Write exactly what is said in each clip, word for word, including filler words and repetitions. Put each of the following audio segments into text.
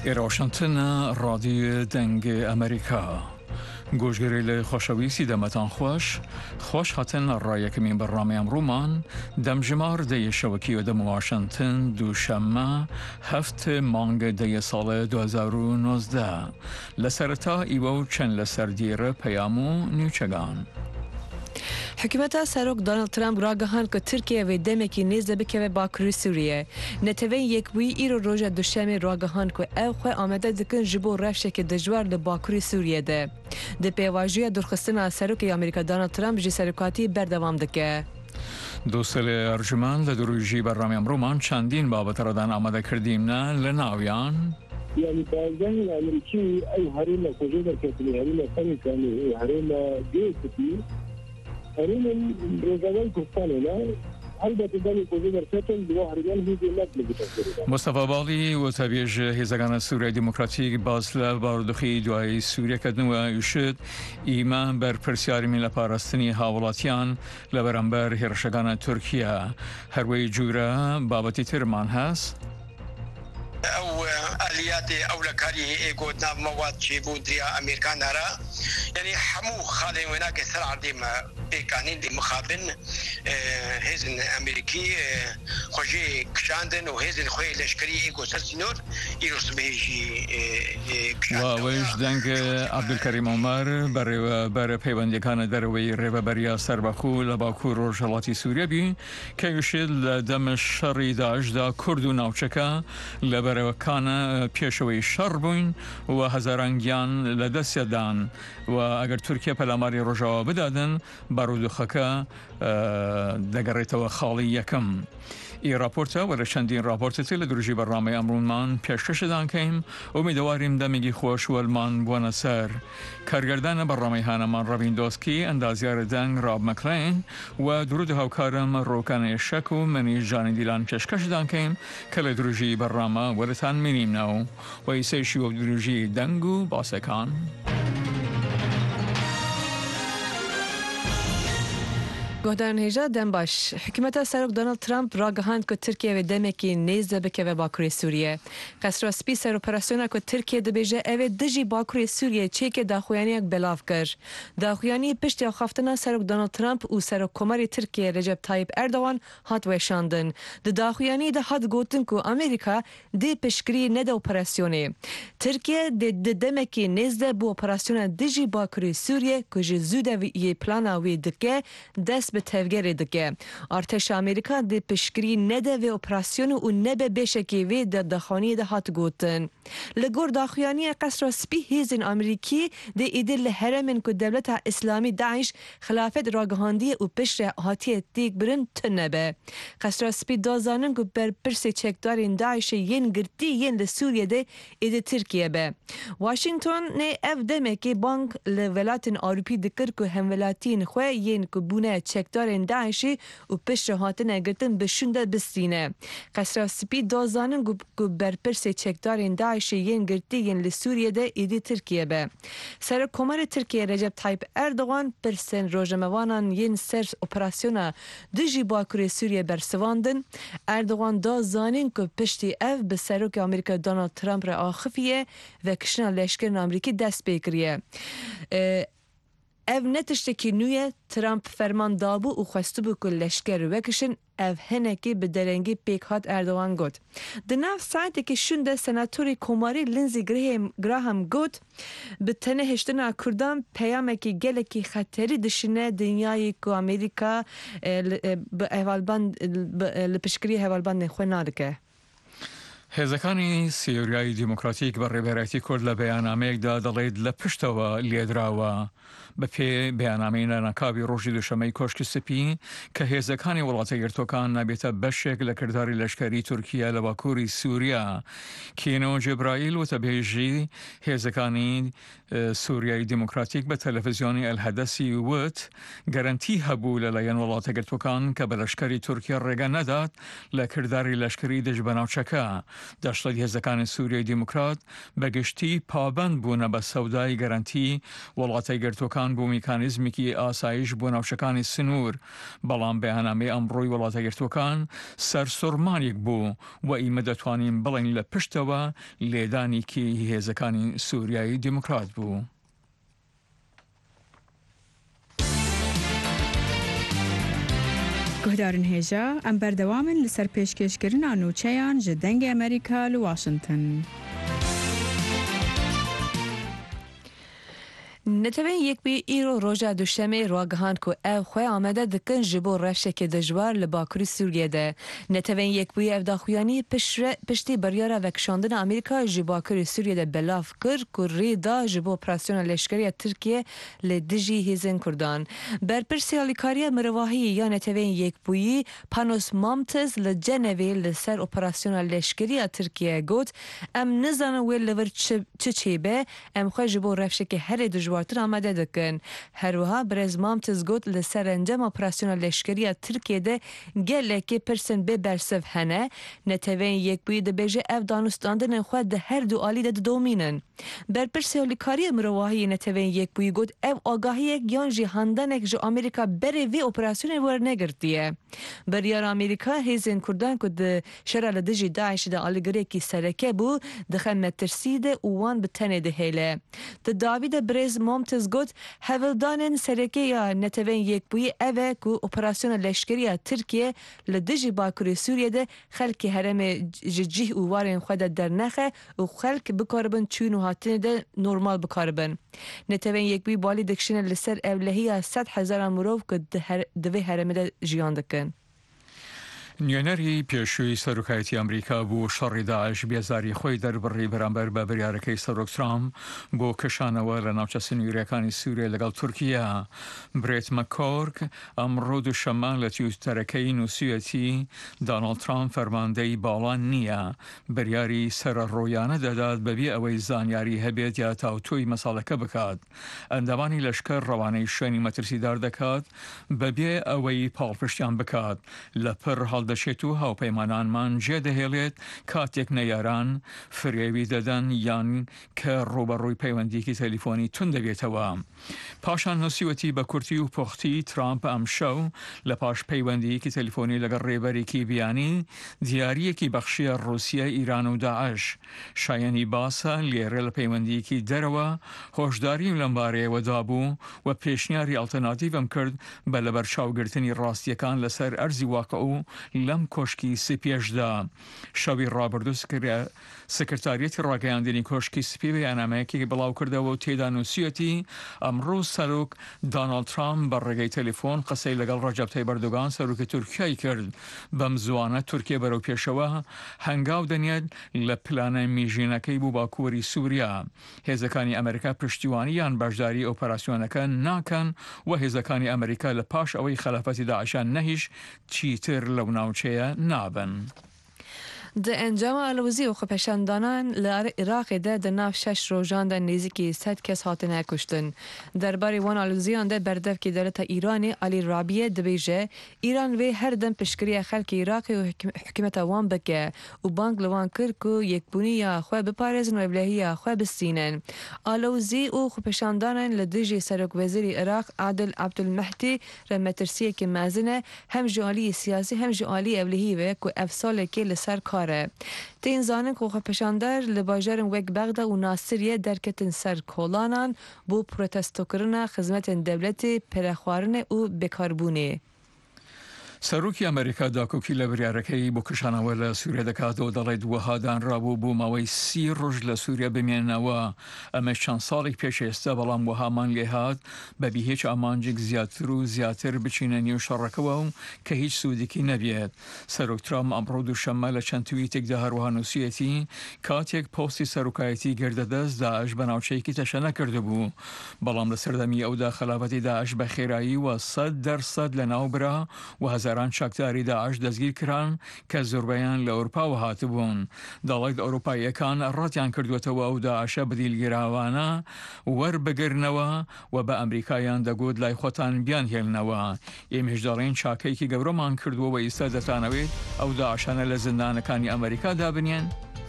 واشنگتن رادیو دنگ امریکا گوشگری ل خوشویسی دمتان خوش خوش هاتن رای کمین برنامه امرومان دمجمار دی شوکی و دم واشنگتن دوشنبه هفت مانگ دی سال دو هزار و نوزده لسرتا ایو چند لسردیر پیامو نیوچگان حکومت سروک دونالد ترامپ را گهان که ترکیه و دمکی نیز بکوه باکری سوریه نتوین یک وی ایرو روژه دوشنبه را گهان که او خو آمده دکن جبو رفشه که دجوار لباکری سوریه ده ده پیواجوی درخستن سروک امریکا دونالد ترامپ جی سرکاتی بردوام دکه دوستل ارجمان لدروجی برنامه امرومان چندین بابت را دن آمده کردیم نه لناویان يعني بعضهم الأمريكي أي هرينا كوجودة كتير هرينا ثاني كان هرينا جيسي هرينا رجال كفتاننا هل بتداني كوجودة كتير دوا هريان هي جلات لبتكلم مصطفى بالی و تبیج هزگان سوریه دموکراتیک بازل باردخی دوای سوریه کدنو یشد ایمان بر پرسیاری من لپارستنی حوالاتیان لبرانبر هرشگان ترکیه هر وی جورا بابتی ترمان هست او اليات او لكاري قدنا مواد شيبودريا امريكان را يعني حمو خالي هناك سرعه ديما بيكانين دي مخابن هزن امريكي خوجي كشاندن وهزن خوي لشكري ايغو سسنور يروس بيجي وويش دنگ عبدالکریم عمر بر بر پیوندگان دروی ریوبریا سربخو لباکو روجلاتی سوریه بی که یشل دم شری داعش دا کرد و ناوچکا لبرکان پیشوی شر بوین و هزارانگیان لدست دان و اگر ترکیه پلاماری رجا بدادن بارودخکا دگریت و خالی یکم ای راپورتا و چندین راپورتی لدروجی برنامه امرومان پیشکش دان کیم امیدواریم دمیگی خوش و المان بوانه سر کارگردان برنامه هانمان رابین دوسکی اندازیار دنگ راب مکلین و درود هاوکارم روکان شک و منی جانی دیلان پیشکش دان کیم که لدروجی برنامه ولتان مینیم نو و ایسیشی و دروجی دنگو باسکان گهدان هجا دم باش حکومت سروک دونالد ترامپ را گهاند که ترکیه و دمکی نیز بکوه باکری سوریه قصر سپی سر اپراسیونا که ترکیه دبیجه او دجی باکری سوریه چه که داخویانی یک بلاف کر داخویانی پشت خفتنا سروک دونالد ترامپ و سروک کماری ترکیه رجب طایب اردوان هات وشاندن د داخویانی ده هات گوتن که امریکا دی پشکری نده اپراسیونه ترکیه د دمکی نیز ده بو اپراسیونا دجی باکری سوریه که جزوده و یه پلانا وی دکه دست به تفگیر دکه ارتش امریکا دی پشکری نده و اپراسیون و نبه بشکی وی در دخانی ده هات گوتن لگور داخویانی قصر سپی هیزن امریکی دی ایدر لحرمن که دولت اسلامی داعش خلافت راگهاندی و پشت هاتی دیگ برن تنبه قصر سپی دازانن که بر پرس چکدارین داعش ین گرتی ین لسوریه ده ایده ترکیه به واشنگتن نه اف دمکی بانک لولات اروپی دکر که همولاتین خواه ین که بونه چکدارین داعشی و پشت هاتن گرتن بشونده بستینه قصر سپی دازانن که بر پرس چکدارین داعشی ین گرتی ین لسوریه ده ایده ترکیه به سر کمر ترکیه رجب طایب اردوغان پرسن روژموانان ین سر اپراسیونا دجی باکوری سوریه برسواندن اردوغان دازانین که پشتی اف به سروک امریکا دونالد ترامپ را آخفیه و کشنا لشکر امریکی دست بگریه اف نتشتکی نویه ترامپ فرمان دابو و خواستو بو که لشکر وکشن اف هنکی به درنگی پیک هات اردوان گوت ده ناف ساعتی که شونده سناتوری کماری لنزی گراهم گوت به تنه هشتنا کردان پیامکی گلکی خطری دشنه دنیای که امریکا لپشکری حوالبند خواه نادکه هزکانی سیوریای دموکراتیک بر ریبرایتی کرد لبیانامه دا دلید لپشتوا لیدراوا بپی بیانامه نکابی روشی دوشمه کشک سپی که هزکانی ولایت ارتوکان نبیت بشک لکرداری لشکری ترکیه لباکوری سوریا کینو جبرائیل و تبیجی هزکانی سوریای دموکراتیک به تلویزیونی الحدثی ووت گارانتی هبو للاین ولایت ارتوکان که به لشکری ترکیه رگا نداد لکرداری لشکری دجبناوچکا دەشڵەتی هێزەکانی سووریای دیموکرات بەگشتی پابند بوونە بە سەودای گەرانتی وڵاتە گرتوەکان بۆ میکانیزمێکی ئاسایش بۆ ناوچەکانی سنوور، بەڵام بەیاننامەی ئەمڕۆی وڵاتە گرتوەکان سەرسوڕمانێک بوو و ئیمە دەتوانین بڵین لە پشتەوە لێدانێکی هێزەکانی سووریای دیموکرات بوو. گهدارن هێژە ئەم بەردەوامن لەسەر پێشکەشکردنا نوچەیان ji dengê Amerîka li Washington. نتوین یک بی ایرو روژا دوشمه راگهان که او خواه آمده دکن جبو رفشک دجوار لباکوری سوریه ده. نتوین یک بی او داخویانی پشتی بریاره وکشاندن امریکا جباکوری سوریه ده بلاف کر که ری دا جبو اپراسیون لشکری ترکیه لدجی هیزن کردان. بر پرسی آلیکاری مرواهی یا نتوین یک بی پانوس مامتز لجنوی لسر اپراسیون لشکری ترکیه گوت ام نزانه وی لور چه چه به ام خواه جبو رفشک هر دجوار وارتر آمده دکن. هر وها برز مامتز گوت لسر انجام اپراسیون لشکری ترکیه ده گله که پرسن به برسف هنه نتوین یک بوی ده بیجه اف دانستاندن خود ده هر دو آلی ده دومینن. بر پرسی هولیکاری مرواهی نتوین یک بوی گوت اف آگاهی یک یان جی هندن اک جو امریکا بره وی اپراسیون ور نگردیه. بریار امریکا هیزن کردن که ده شرال دجی داعش ده آلیگره کی سرکه بو دخل مترسیده اوان بتنه ده هیله. ده داوید برز مامتز گوت هفلدانن سرکه یا نتوین یک بوی اوه که اپراسیون لشکری ترکیه لدجی باکوری سوریه ده خلک هرم جیه اووارن خود در نخه و خلک بکاربن چون و هاتین ده نورمال بکاربن. نتوین یک بوی بالی دکشن لسر اولهی صد هزار مروف که دوی هرم ده جیان دکن. نوێنەری پێشووی سەرۆکایەتی ئەمریکا بۆ شەڕی داعش بێزاری خۆی دەربڕی بەرامبەر بە بڕیارەکەی سەرۆک ترامپ بۆ کەشانەوە لە ناوچە سنووریەکانی سووریا لەگەڵ تورکیا. برێت مەکۆرک ئەمڕۆ دووشەممە لە تیوتەرەکەی نووسویەتی داناڵد ترامپ فەرماندەی باڵان نییە، بڕیاری سەرڕۆیانە دەدات بەبێ ئەوەی زانیاری هەبێت یا تاوتۆی مەساڵەکە بکات. ئەندامانی لەشکەر ڕەوانەی شوێنی مەترسیدار دەکات بەبێ ئەوەی پاڵپشتیان بکات لە پڕ دەشێت و هاوپەیمانانمان جێ دەهێڵێت کاتێک نەیاران فرێوی دەدەن یان کە ڕوبەڕووی پەیوەندیکی تەلیفۆنی تون دەبێتەوە. پاشان نووسیوەتی بە کورتی و پۆختی ترامپ ئەم شەو لە پاش پەیوەندیەکی تەلیفۆنی لەگەڵ ڕێبەرێکی بیانی دیاریەکی بەخشیە رووسیا ئیران و داعش شایەنی باسە لێرە لە پەیوەندیەکی دەرەوە هۆشداریم لەم بارەیەوە دابوو و پێشنیاری ئالتەرناتیڤم کرد بە لەبەرچاوگرتنی ڕاستیەکان لەسەر ئەرزی واقع و لەم کۆشکی سپێشدا. شەوی ڕابردوو سکرتاریەتی ڕاگەیاندنی کۆشکی سپی بەیاننامەیەکی بڵاو کردەوە و تێدا نووسیەتی ئەمڕۆ سەرۆک داناڵد ترامپ بە ڕێگەی تەلیفۆن قسەی لەگەڵ ڕەجەب تایب ئەردۆغان سەرۆکی تورکیای کرد. بەم زوانە تورکیە بەرەو پێشەوە هەنگاو دەنێت لە پلانە میژینەکەی بوو باکووری سووریا. هێزەکانی ئەمریکا پشتیوانیان بەشداری ئۆپەراسیۆنەکە ناکەن و هێزەکانی ئەمریکا لە پاش ئەوەی خەلافەتی داعشان نەهیش چیتر لەو ناوچەیە نابن. ده انجام الوزی و خپشاندانان لار عراق ده ده ناف شش روزان ده نزدیکی صد کس هاتن کشتن. درباره وان الوزیان ده بردف که دولت ایران علی رابیه دبیجه ایران وی هر دم پشکری خلک عراق و حکومت وان بکه و بانک لوان کر کو یک بونی یا خو بپارزن و ابلهی خو بسینن. الوزی و خپشاندانان لدیجی سرک وزیر عراق عادل عبدالمهدی رمترسیه که مازنه هم جالی سیاسی هم جالی ابلهی و کو افسال که لسر کار تین زانن که خپشاندار لباجرن وک بغدا و ناصریه درکتن سر کولانان بو پروتستو کرنا خدمت دولتی پرخوارن و بکاربونه. سەرۆکی ئەمریکا داکۆکی لە بریارەکەی بۆ کشانەوە لە سووریا دەکات و دەڵێت وەهادان ڕابوو بوو ماوەی سی ڕۆژ لە سووریا بمێننەوە. ئەمە چەند ساڵێک پێش ئێستا بەڵام وەهامان لێهات بەبی هیچ ئامانجێک زیاتر و زیاتر بچینە نێو شەڕەکەوە و کە هیچ سوودێکی نەبێت. سەرۆک ترامپ ئەمڕۆ دووشەممە لە چەند تویتێکدا هەروەها نووسیەتی کاتێک پۆستی سەرۆکایەتی گردەدەست داعش بە ناوچەیەکی تەشە نەکرده بوو، بەڵام لە سەردەمی ئەودا خەلافەتی داعش بە خێرایی وە سەد دەرسەد لە ناوبرا و هەزاران شاکتاری داعش دەستگیر کران کە زۆربەیان لە ئەوروپاوە هاتبوون. دەڵێت ئەوروپاییەکان ڕەتیان کردوێتەوە ئەو داعشە بدیلگیراوانە وەربگرنەوە و بە ئەمریکایان دەگوت لای خۆتان بیان هێڵنەوە. ئێمەش دەڵێن چاکەیەکی گەورەمان کردووە و ئێستا دەتانەوێت ئەو داعشانە لە زندانەکانی ئەمریکا دابنێن.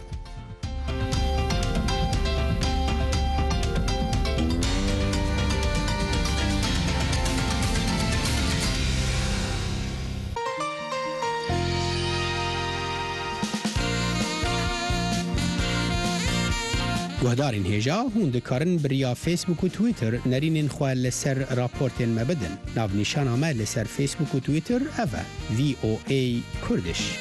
گهدارین هجا هون دکارن بریا فیسبوک و تویتر نرینین خواه لسر راپورتین مبدن ناو نیشان آمه لسر فیسبوک و تویتر اوه وی او ای کردش.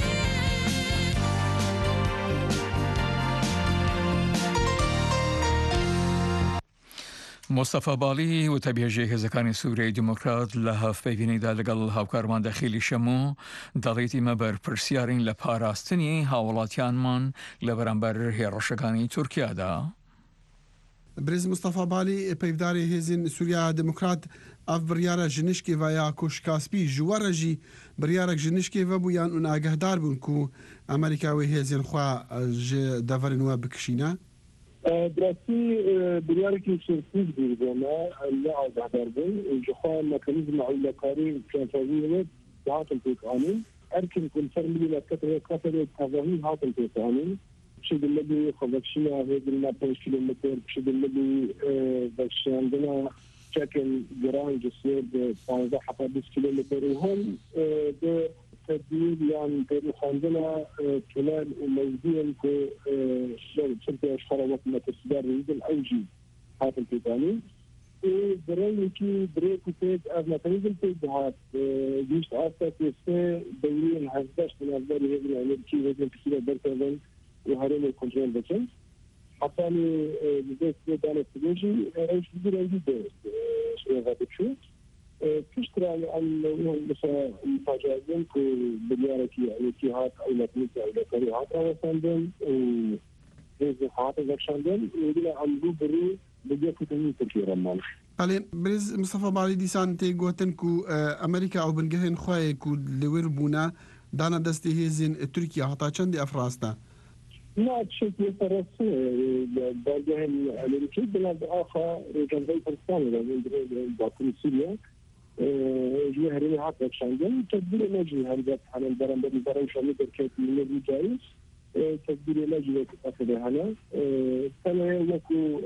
مصطفى بالی و تبیه هزکانی سوریه دموکرات لحاف ببینی دا لگل هاوکارمان داخلی شمو دلیتی مبر پرسیارین لپاراستنی هاولاتیان من لبرانبر هیرشگانی ترکیه دا. برز مصطفى بالی پیفداری هزین سوریا دموکرات اف بریاره جنشکی و یا کشکاسپی جواره جی بریاره جنشکی و بویان اون آگهدار بون که امریکا و هزین خواه دفرین و بکشینه؟ براسي برياري كي سيرفيس بيرجونا لا عذاب بن جخوا ميكانيزم على كاري كان فاضي هاتم تقانين اركن كل فرمي لا كتر كتر تفاهيم هاتم تقانين شد الذي خبشنا هذا ما بين كيلومتر شد الذي بس عندنا شكل جران جسير خمسة حتى عشرة كيلومتر وهم تدريب يعني عندنا خلال وموجودين في شركة خرابات متسدار ريدل أوجي هذا التقانين برأيي كي بريك وتيج أبنا تنزل تيجهات جيش أساس يسمى دورين هزداش من أفضل هذه الأمريكي هذه كثيرة برتغال وهرين الكونترول بتشن حتى لي بدأت بدأنا تجي إيش بدي أجي ده شو هذا شو تشتري عن مثلا مفاجآتين كبليارتي الاتحاد أو لاتنيكا أو لكريهات رأساندن وهذه حاطة ذكشاندن ويقول عن روبري بدي كتني تركيا رمان. حالا برز مصطفى بالی دیسان تی گوتن کو امریکا او بنگهن خواه کو لور بونا دانا دستی هزین ترکیا حتی چند افراستا؟ لا تشكي فرص بنگهن امریکی بلاد آخر جنبی پاکستان لازم باكل سوريا جوه هرمي هات ذكشاندن تدبير نجي هنجات حنا البرام بالبرام شامي بركات من النبي جايز تدبير نجي أخذ هنا كان يكو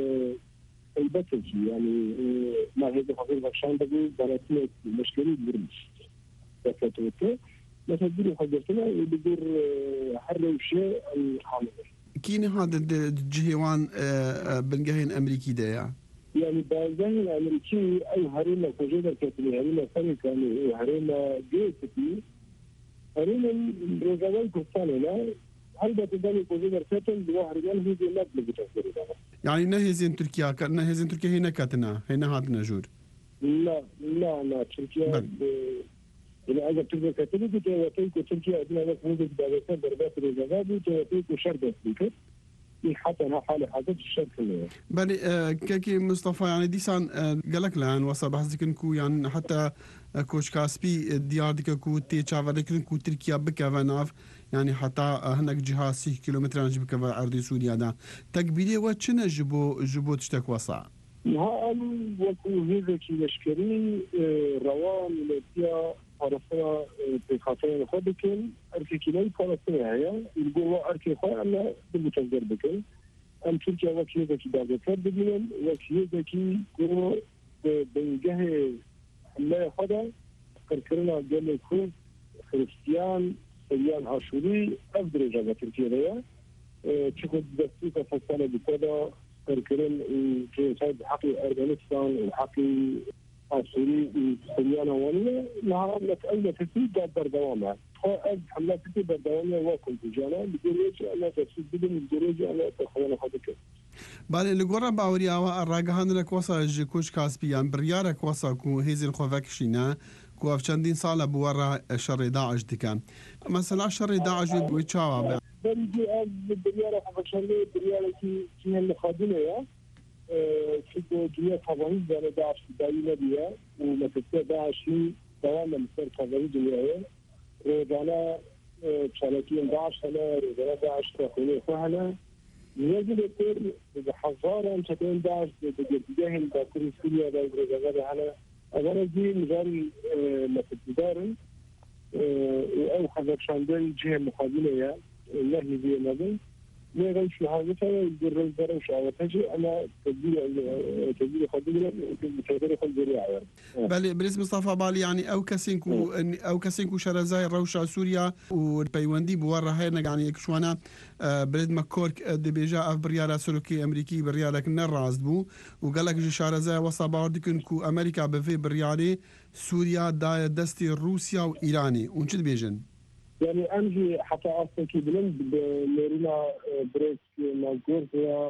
البتج يعني ما هي بخاطر ذكشان بقول براتي مشكلة برمش ذكرته ما تدبير حضرتنا يدبير حر وشيء الحامل كين هذا الجهوان بنجهين أمريكي ده يعني بنجهين الأمريكي أي هرينا كوجودة كتير هرينا ثاني كان هرينا جيتي هرينا رجال كوستان لا هل بتداني كوجودة كتير دوا هريان هي جنات بتشتري يعني نهزين تركيا كنا هزين تركيا هنا كاتنا هنا هاد نجور لا لا لا تركيا إذا أجا تركيا كتير بتواتي تركيا إذا أجا تركيا بدأت دربات رجال بتواتي كشرب فيك حتى أنا حالي حاجات الشرق اللي بني آه كاكي مصطفى يعني ديسان آه قالك لان وصل بحثك كو يعني حتى آه كوش كاسبي ديار ديك كو تي تشافرك كو تركيا بكافناف يعني حتى آه هناك جهة ستة كيلومتر عن جبك عرض سوريا دا تكبيري واتشنا جبو جبو تشتك وصع ها ام وكو هذا كي لشكري آه روان لتيا عرفنا بخاطر خدكن أركي كلاي فلسطين هي يقولوا أركي خا أنا بالمتجر بكن أم تركيا وكيل ذكي دعوة بدين وكيل ذكي كونوا بنجاه حماية خدا كركرنا قال كل خريستيان سيان عاشوري أفضل جابة تركيا ليا تشوف دستور فلسطين بكذا كركرن في صيد حقي أفغانستان وحقي عاشوري سيان وانيا لها مسألة تسيب دار دوامها خاص حملات تسيب دار دوامها واكل تجانا بدرجة أنا تسيب بدون بدرجة أنا تخوان خدك بالي لقرا باوري أوا الراجحان لك وصل جكوش كاسبيان بريارك وصل كو هيزن خوفكشينا كو أفشندين صالة بورا شر داعش دكان مثلا شر داعش بيتشاوا بنجي أب بريارة خوفكشندي بريارة كي كي الخادمة يا في جميع قوانين دار داعش دايما بيها ومثل داعش دوام مثل قوانين جميعها رجانا شالكين داعش هنا رجانا داعش تقولي فهنا يجب يصير بحذارا شتين داعش بجهل باكر سوريا رجانا هنا أنا دي مجال مثل دارن أو خذك شاندل جهة مقابلة يا الله يبي نبي ما غيش هذا يقرر درش على تجي أنا تجي تجي خدمة تجي خدمة بله بريس مصطفى بالي يعني أو كسينكو أو كسينكو شرزاي روشة سوريا والبيوندي بورا هاي يعني كشوانا بريد مكورك دبيجا أف بريالة سلوكي أمريكي بريالة كنا راز بو وقال لك شرزاي وصبار دكن كو أمريكا بفي بريالة سوريا دا دستي روسيا وإيراني ونشد بيجن يعني أمشي حتى أصلا كي بلند بمرينا بريك مالكورتيا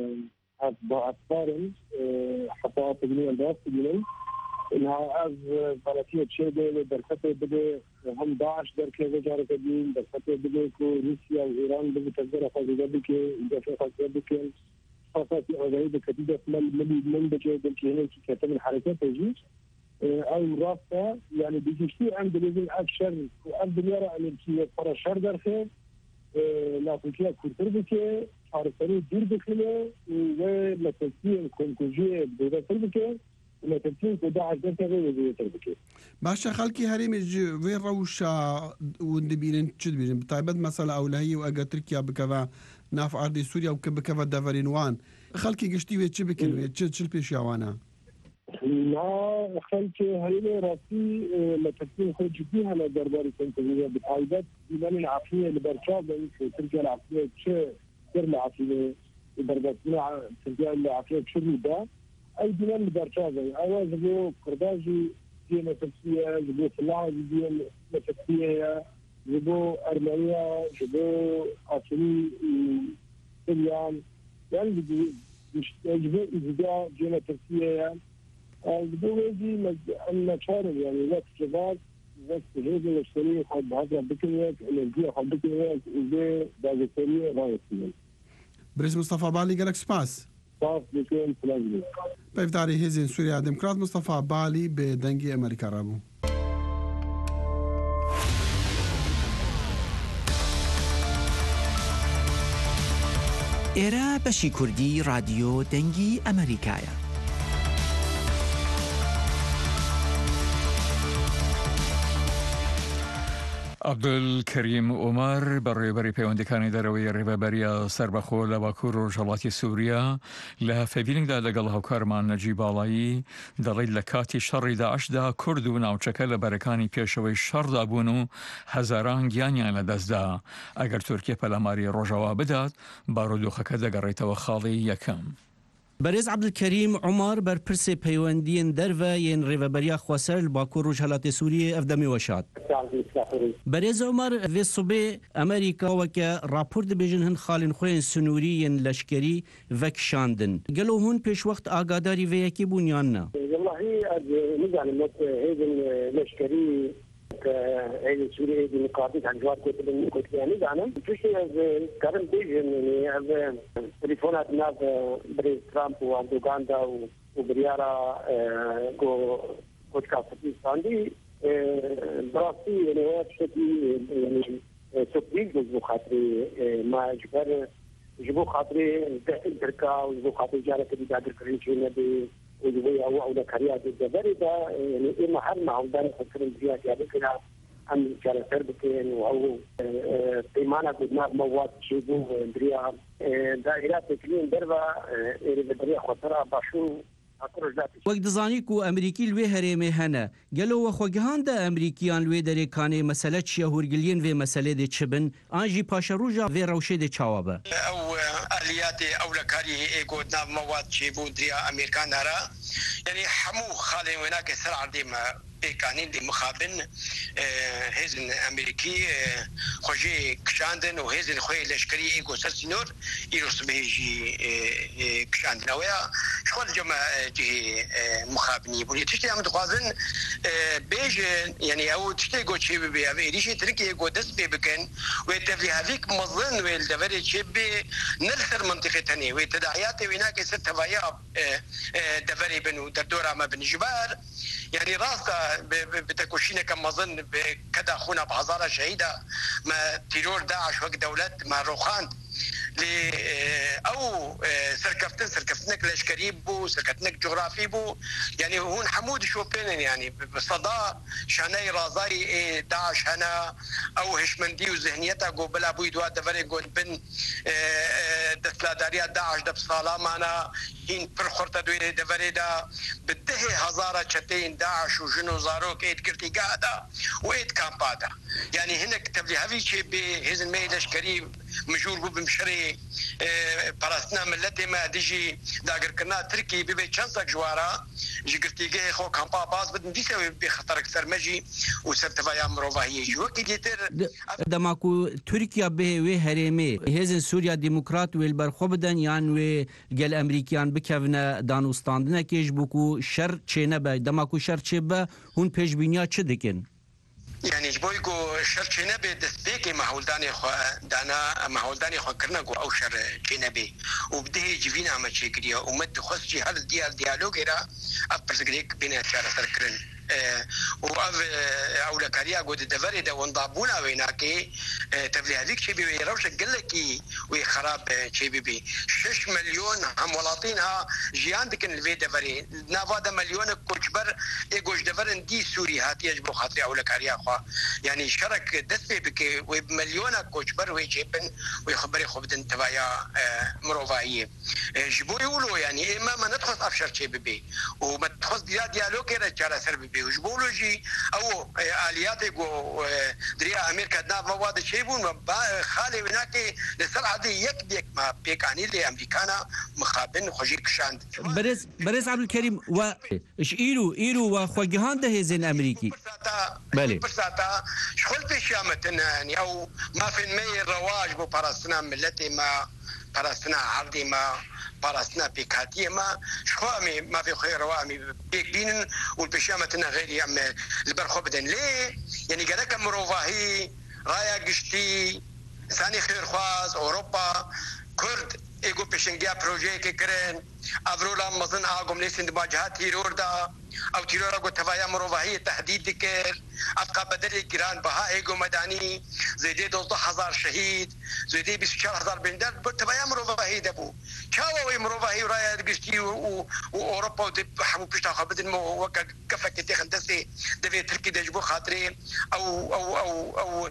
أتبارن حتى أصلا بلند داست بلند إنها أز فلاتية شيء دركته بدي هم داعش دركه وجارة كدين دركته بدي كو روسيا وإيران بدي تقدر خاصة بك إذا في خاصة بك خاصة غريبة كتير من من من بجي بلكي هنا كتير من الحركات تجي أو رابطة يعني بيجي عند لازم أكشر وعند يرى أن الكي فرا شر درخه لا تركيا كتير بك حركة دير بكله ولا تسير كونكوجي بدأ تربك ولا تسير كداعش دركه ولا تربك. باشا خلكي هريمج وين روشة وندبيرن تشد بيجن بتعبد مثلا أولهية وأجا تركيا بكذا ناف أرض سوريا وكبكذا دافرينوان خلكي قشتي ويتشبكن ويتشل بيشياوانا. لا خلك هاي راسي لتكون خرج فيها لدرباري كنترولية بتعيدات ديوان العقلية لبرشاد في تركيا العقلية شيء غير العقلية دربارتنا تركيا العقلية شو ده أي ديوان لبرشاد أول جبوا كرداجي دينا تركيا جبوا فلاح دينا تركيا جبوا أرمينيا جبوا أصلي سوريان يعني جبوا إزداء دينا تركيا الجوازي أن شارب يعني وقت شباب وقت هذا الشريعة خد هذا بكريات الجيل خد بكريات وده بعد الشريعة رايحين. بريس مصطفى بالي قالك سباس. سباس بكم فلازم. بيفتاري هزين سوريا ديمقراط مصطفى بالي بدنجي أمريكا رابو. إيرا بشي كردي راديو دنجي أمريكايا. عبدالکریم عمر برای بری پیوندەکانی دەرەوەی ڕێبەبەریە سەربەخۆ لە باکوور و ڕۆژهەڵاتی سووریا لە فێڤیلینگدا لەگەڵ هاوکارمان نەجی باڵایی دەڵێت لە کاتی شەڕی داعشدا کورد و ناوچەکە لە بەرەکانی پێشەوەی شەڕدا بوون و هەزاران گیانیان لەدەستدا. ئەگەر تورکیا پەلاماری ڕۆژەوا بدات بارودۆخەکە دەگەڕێتەوە خاڵی یەکەم. برز عبدالکریم عمر بر پرس پیوندین درو ین ریوبریا خواسر باکور روجهلات سوریه افدمی وشات. برز عمر و صبح امریکا و که راپورت بیجن هن خالن خوین سنوری ین لشکری وکشاندن. گلو هون پیش وقت آگاداری و یکی بونیان نه. والله از نزعل مت هیدن لشکری هذه سوريا هذه نقاطات عن جوات كتب كتب يعني زعنا تشي از كارن بيجن يعني از تليفونات ناف بريز ترامب واردوغاندا وبريارا كو كوتشا ستيستاندي براسي يعني هو بشكل يعني سبيك بزبو خاطري ما جبر جبو خاطري تركا وجبو خاطري جارة كدي دادر كرينشي نبي وجبوا أو أو ذكريات الجبري ده يعني إيه محل مع عمدان فكرين فيها يعني كده عن كارثة بكين أو بيمانة بدنا مواد شيبو دريا دائرات كلين دربا إيه بدريا خطرة باشو وقت دزانی کو امریکی لوی هرمه هنه گلو و خوگهان ده امریکیان لوی دره کانه مسئله چیه هورگلین و مسئله ده چبن آنجی پاشروجا و روشه ده چوابه او آلیات اولکاری ایگودنا مواد چیبو دریا امریکان هرا یعنی حمو خاله وناك سر عردیم بيكانين دي مخابن هزن امريكي خوجي كشاندن وهزن خوي لشكري ايغو سنور يرس بيجي كشاندن ويا شغل جمع جي مخابني بولي تشتي عم تقازن بيج يعني او تشتي جو تشي بي ريشي تركي جو دس بي بكن ويتفلي هذيك مظن ويلدفري تشي نلسر منطقه ثانيه وتداعيات ويناك ست هوايا دفري بنو دردورا ما بن جبار يعني راسا بتكوشينا كما ظن كذا خونا بهزارة شهيدة ما تيرور داعش وقت دولات ما روخان ل او سركفتن سركفتنك لشكري بو سكتنك جغرافي بو يعني هون حمود شوبين يعني بصدى شاني رازاي داعش هنا او هشمندي وذهنيتها جو بلا بو يدوا دفري جو بن دستلاداريا داعش دب سلامانا هين برخورتا دوي دفري دا بده هزاره چتين داعش وجنو زاروك ايد كرتي قاعده وايد كامبادا يعني هنا كتب لي هذي شيء بهزن مي لشكري مجور بو بمشري باراستنا ملتي ما ديجي داغر كنا تركي ببي تشانسك جوارا جيرتيغي خو كامبا باز بدن ديسوي بخطر اكثر مجي وسرتفايا مروفاهي جو كيديتر دماكو تركيا به و هرمي هزن سوريا ديمقراط والبرخو بدن يان و جل امريكان بكفنا دانوستاندنا كيج بوكو شر چينبه دماكو شر چبه هون پيشبينيا چه دكن يعني جبويكو شر چينبه دستبيكي محولداني خو دانا محولداني خو كرنكو او شر چينبه وبده جيفينا عم تشكريا ومد خصجي هل ديال ديالوج era افرسغريك بين اشاره سركرن وأف أولكاريا قد دفري ده وانضابونا ويناكي تبلي هذيك شيء بي روش قلكي ويخراب شيء بي شش مليون هم ولاتينها جيان دكن الفي دفري نافادا مليون كوشبر إيجوش دفرن دي سوري هاتي يجبو خاطري أولكاريا خوا يعني شرك دسبي بكي ومليون كوشبر ويجيبن ويخبري خبدن تبايا مروفاية جبو يقولوا يعني إما ما ندخل أفشر شيء بي وما تدخل ديالوج كده جالس سرب بيوجبولوجي او اليات جو دريا امريكا دا مواد شيبون خالي هناك لسرعه دي يكدك ما بيكاني لي امريكانا مخابن خوجيك شاند برز برز عبد الكريم و ايش ايرو ايرو وخوجهان ده زين امريكي بالي برساتا شغل بشامتنا يعني او ما في المي الرواج بو باراستنا ملتي ما باراستنا عرضي ما باراستنا بيكاتيه ما شخوامي ما في خير روامي بيك بينن والبشامتنا غير يعم البرخو بدن ليه يعني قالك مروفاهي رايا قشتي ثاني خير خواز اوروبا كرد ايجو بيشنجيا بروجي كيكرين افرولا مزن اقوم ليسند مواجهات تيروردا او تيرورا قو تفايا مروفاهي تهديد دكر افقا بدل جيران بها ايجو مداني زيدي دوزده هزار شهيد زيدي بيس وچهار هزار بندر تفايا مروفاهي دبو چاوي مروفاهي رايا قشتي واوروبا ودب حمو بيشتا خبدن مو وكا كفك تيخن دسي دبي تركي دجبو خاطري او او او او